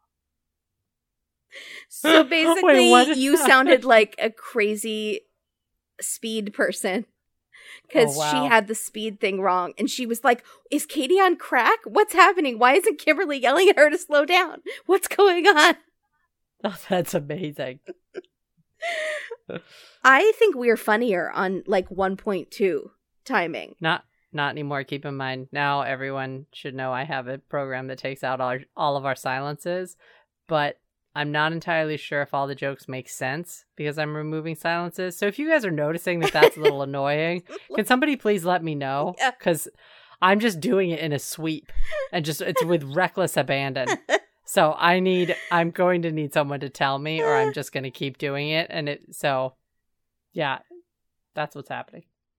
So basically, you sounded like a crazy speed person because she had the speed thing wrong, and she was like, is Katie on crack? What's happening? Why isn't Kimberly yelling at her to slow down? What's going on? Oh, that's amazing. I think we're funnier on like 1.2 timing. Not anymore. Keep in mind, now everyone should know I have a program that takes out all of our silences, but I'm not entirely sure if all the jokes make sense because I'm removing silences. So if you guys are noticing that that's a little annoying, can somebody please let me know? Because I'm just doing it in a sweep and it's with reckless abandon. So I'm going to need someone to tell me, or I'm just going to keep doing it. Yeah, that's what's happening.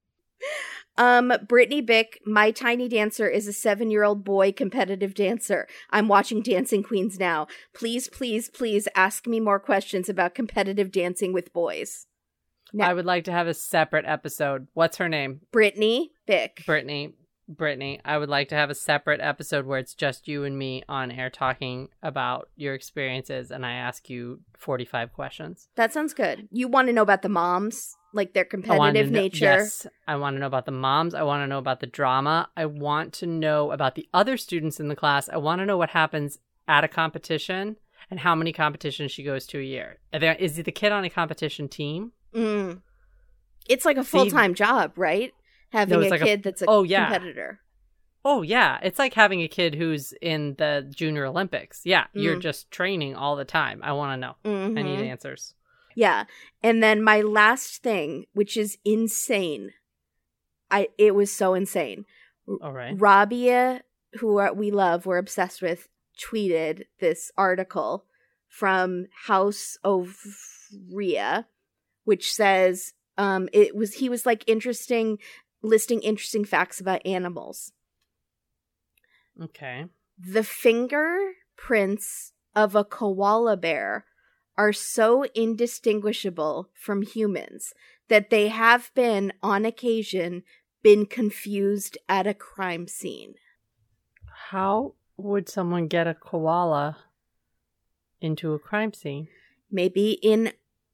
Brittany Bick, my tiny dancer is a 7-year-old boy competitive dancer. I'm watching Dancing Queens now. Please, please, please ask me more questions about competitive dancing with boys. I would like to have a separate episode. What's her name? Brittany Bick. Brittany, I would like to have a separate episode where it's just you and me on air talking about your experiences, and I ask you 45 questions. That sounds good. You want to know about the moms? Like their competitive nature? Yes. I want to know about the moms. I want to know about the drama. I want to know about the other students in the class. I want to know what happens at a competition and how many competitions she goes to a year. Is the kid on a competition team? It's like a full-time job, right? Having a kid that's a competitor. Oh, yeah. It's like having a kid who's in the Junior Olympics. Yeah, you're just training all the time. I want to know. I need answers. Yeah. And then my last thing, which is insane. It was so insane. All right. Rabia, who we love, we're obsessed with, tweeted this article from House of Rhea, which says he was like listing interesting facts about animals. Okay. The fingerprints of a koala bear are so indistinguishable from humans that they have been, on occasion, been confused at a crime scene. How would someone get a koala into a crime scene? Maybe in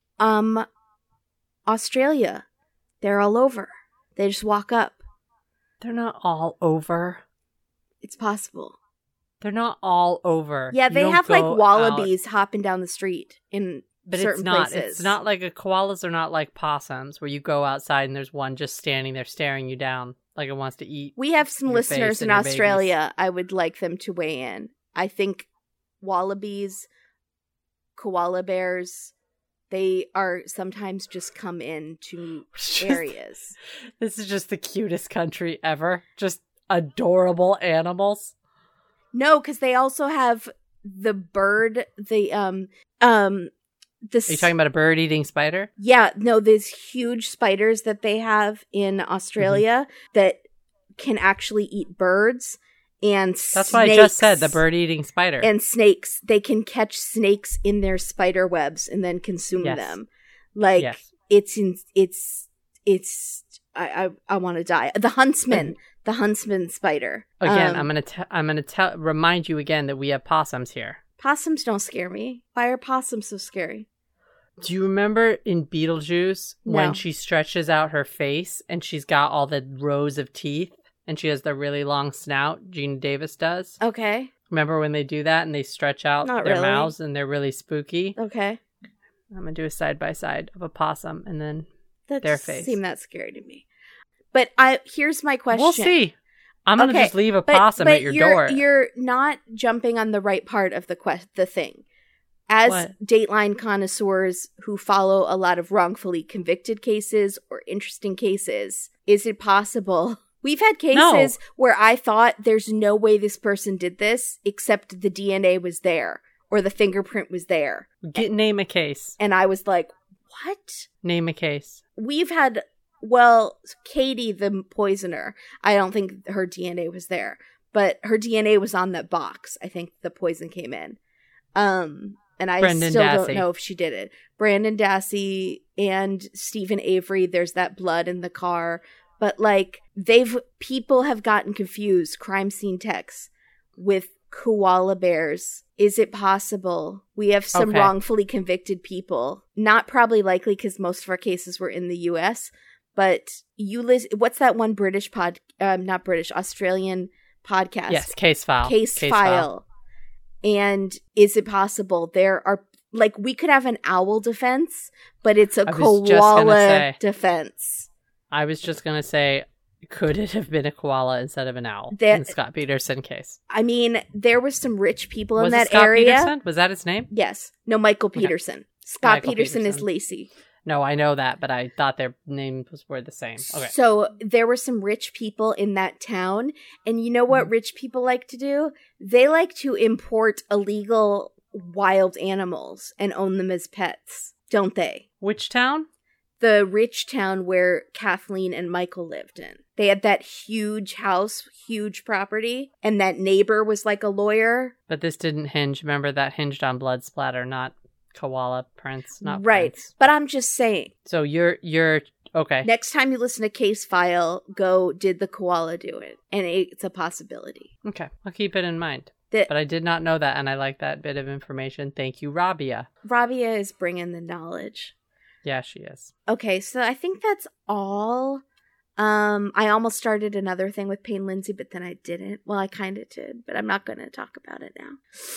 Australia. They're all over. They just walk up. They're not all over. It's possible. They're not all over. Yeah, You they don't have like go wallabies out. hopping down the street in But certain places. It's not like koalas are not like possums where you go outside and there's one just standing there staring you down like it wants to eat. We have some your listeners face in and your Australia. I would like them to weigh in. I think wallabies, koala bears, they are sometimes just come into areas. This is just the cutest country ever. Just adorable animals. No, because they also have the bird, the Are you talking about a bird-eating spider? Yeah, no, there's huge spiders that they have in Australia that can actually eat birds and That's snakes. what I just said, the bird-eating spider. And snakes. They can catch snakes in their spider webs and then consume Yes. them. Like, Yes. I want to die. The huntsman spider. Again, I'm gonna remind you again that we have possums here. Possums don't scare me. Why are possums so scary? Do you remember in Beetlejuice No. when she stretches out her face and she's got all the rows of teeth and she has the really long snout? Gina Davis does. Okay. Remember when they do that and they stretch out Not their really. mouths and they're really spooky? Okay. I'm gonna do a side by side of a possum and then That their doesn't face. seem that scary to me. But here's my question. We'll see. I'm gonna Okay, just leave a but possum at your door. You're not jumping on the right part of the thing. As What? Dateline connoisseurs who follow a lot of wrongfully convicted cases or interesting cases, is it possible? We've had cases where I thought there's no way this person did this except the DNA was there or the fingerprint was there. Name a case. And I was like, what? Name a case. We've had, well, Katie the poisoner. I don't think her DNA was there, but her DNA was on that box. I think the poison came in. And I Brendan still Dassey. don't know if she did it. Brandon Dassey and Stephen Avery, there's that blood in the car. But like people have gotten confused, crime scene techs, with koala bears. Is it possible? We have some Okay. wrongfully convicted people. Not probably likely because most of our cases were in the US. But what's that one Australian podcast? Yes, case file. Case file. And is it possible there are, like, we could have an owl defense, but it's a I was just gonna koala say. defense. I was just gonna say, could it have been a koala instead of an owl That- in the Scott Peterson case? I mean, there was some rich people in Was that it Scott area. Peterson? Was that his name? Yes. No, Michael Peterson. Scott Michael Peterson is Peterson. Lacey. No, I know that, but I thought their names were the same. Okay. So there were some rich people in that town. And you know what rich people like to do? They like to import illegal wild animals and own them as pets, don't they? Which town? The rich town where Kathleen and Michael lived in. They had that huge house, huge property, and that neighbor was like a lawyer. But this didn't hinge. Remember, that hinged on blood splatter, not koala prints, not Right. prints. But I'm just saying, So you're okay. next time you listen to Case File, go, did the koala do it? And it's a possibility. Okay, I'll keep it in mind. That But I did not know that, and I like that bit of information. Thank you, Rabia. Rabia is bringing the knowledge. Yeah, she is. Okay, so I think that's all. I almost started another thing with Payne Lindsay, but then I didn't. Well, I kind of did, but I'm not going to talk about it now.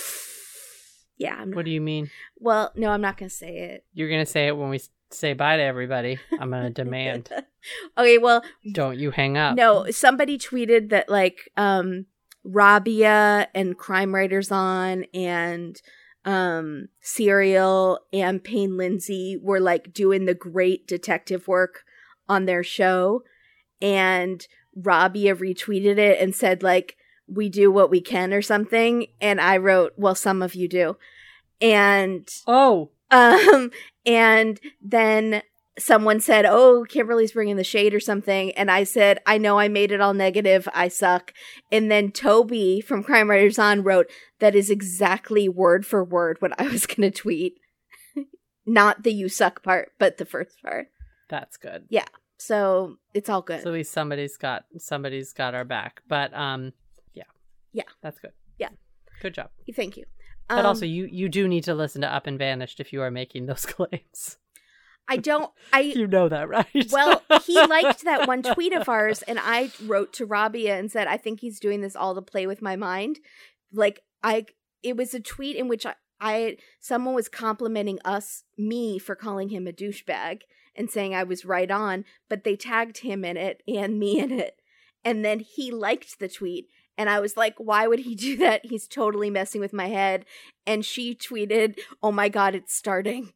Yeah, I'm not. What do you mean? Well, no, I'm not going to say it. You're gonna say it when we say bye to everybody. I'm gonna demand. Okay, well, Don't you hang up. no, somebody tweeted that like Rabia and Crime Writers On and Serial and Payne Lindsay were like doing the great detective work on their show, and Rabia retweeted it and said like, we do what we can or something, and I wrote, well, some of you do. And Oh, and then someone said, oh, Kimberly's bringing the shade or something. And I said, I know I made it all negative. I suck. And then Toby from Crime Writers On wrote, that is exactly word for word what I was going to tweet. Not the you suck part, but the first part. that's good. Yeah. So it's all good. So at least somebody's got our back. But yeah, that's good. Yeah. Good job. Thank you. But also, you do need to listen to Up and Vanished if you are making those claims. I don't, You know that, right? well, he liked that one tweet of ours, and I wrote to Rabia and said, I think he's doing this all to play with my mind. like it was a tweet in which someone was complimenting me for calling him a douchebag and saying I was right on, but they tagged him in it and me in it. And then he liked the tweet. And I was like, why would he do that? He's totally messing with my head. And she tweeted, oh my God, it's starting.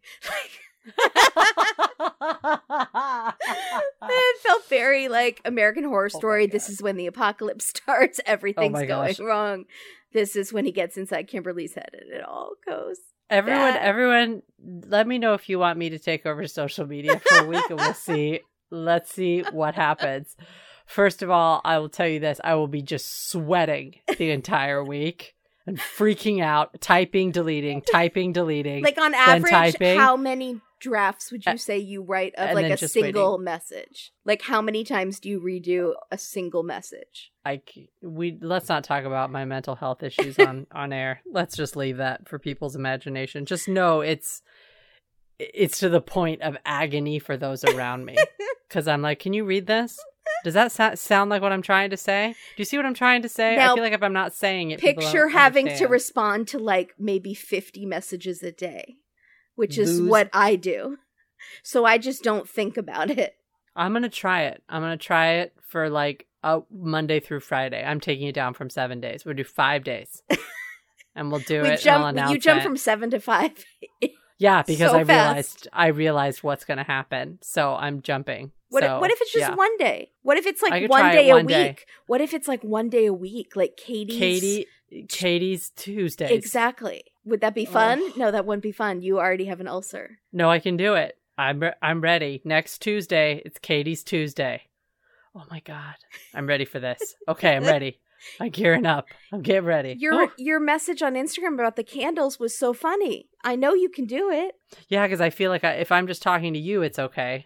It felt very like American Horror Story. This is when the apocalypse starts. Everything's going wrong. This is when he gets inside Kimberly's head and it all goes. Everyone, let me know if you want me to take over social media for a week and we'll see. Let's see what happens. First of all, I will tell you this. I will be just sweating the entire week and freaking out, typing, deleting. Like on average, how many drafts would you say you write of like a single message? Like how many times do you redo a single message? Let's not talk about my mental health issues on air. Let's just leave that for people's imagination. Just know it's to the point of agony for those around me. Because I'm like, can you read this? Does that sound like what I'm trying to say? Do you see what I'm trying to say? Now, I feel like if I'm not saying it, picture having to respond to like maybe 50 messages a day, which is what I do. So I just don't think about it. I'm going to try it. I'm going to try it for like a Monday through Friday. I'm taking it down from 7 days. We'll do 5 days. And we'll do it. You jump from 7 to 5. Yeah, because so I realized what's going to happen. So I'm jumping. What if it's just one day? What if it's like one day a week? What if it's like one day a week? Like Katie's Tuesdays. Exactly. Would that be fun? Oh. No, that wouldn't be fun. You already have an ulcer. No, I can do it. I'm ready. Next Tuesday, it's Katie's Tuesday. Oh my God. I'm ready for this. Okay, I'm ready. I'm gearing up. I'm getting ready. Your message on Instagram about the candles was so funny. I know you can do it. Yeah, because I feel like if I'm just talking to you, it's okay.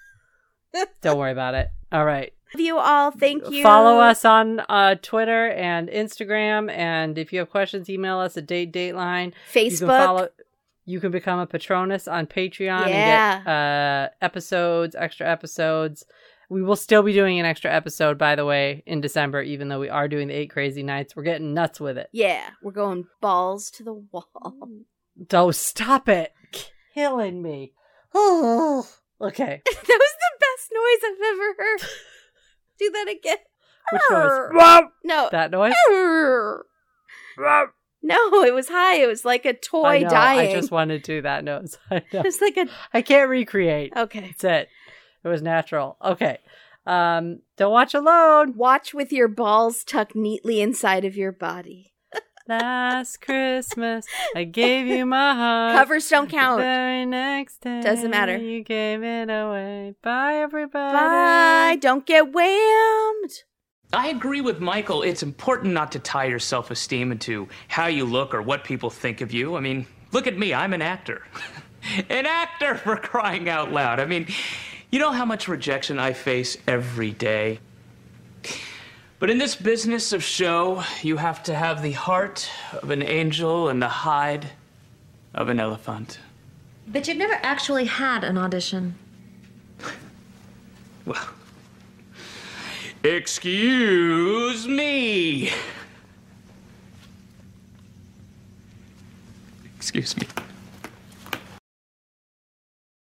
Don't worry about it. All right. Love you all. Thank you. Follow us on Twitter and Instagram. And if you have questions, email us at Dateline. Facebook. You can become a Patronus on Patreon and get extra episodes. We will still be doing an extra episode, by the way, in December, even though we are doing the 8 Crazy Nights. We're getting nuts with it. Yeah, we're going balls to the wall. Oh, stop it. Killing me. Oh, okay. That was the best noise I've ever heard. Do that again. Which noise? No. That noise? No, it was high. It was like a toy dying. I just wanted to do that noise. I know. It's like I can't recreate. Okay. That's it. It was natural. Okay. Don't watch alone. Watch with your balls tucked neatly inside of your body. Last Christmas, I gave you my heart. Covers don't count. The very next day, doesn't matter. You gave it away. Bye, everybody. Bye. Don't get whammed. I agree with Michael. It's important not to tie your self-esteem into how you look or what people think of you. I mean, look at me. I'm an actor. An actor, for crying out loud. I mean, you know how much rejection I face every day? But in this business of show, you have to have the heart of an angel and the hide of an elephant. But you've never actually had an audition. Well, excuse me. Excuse me.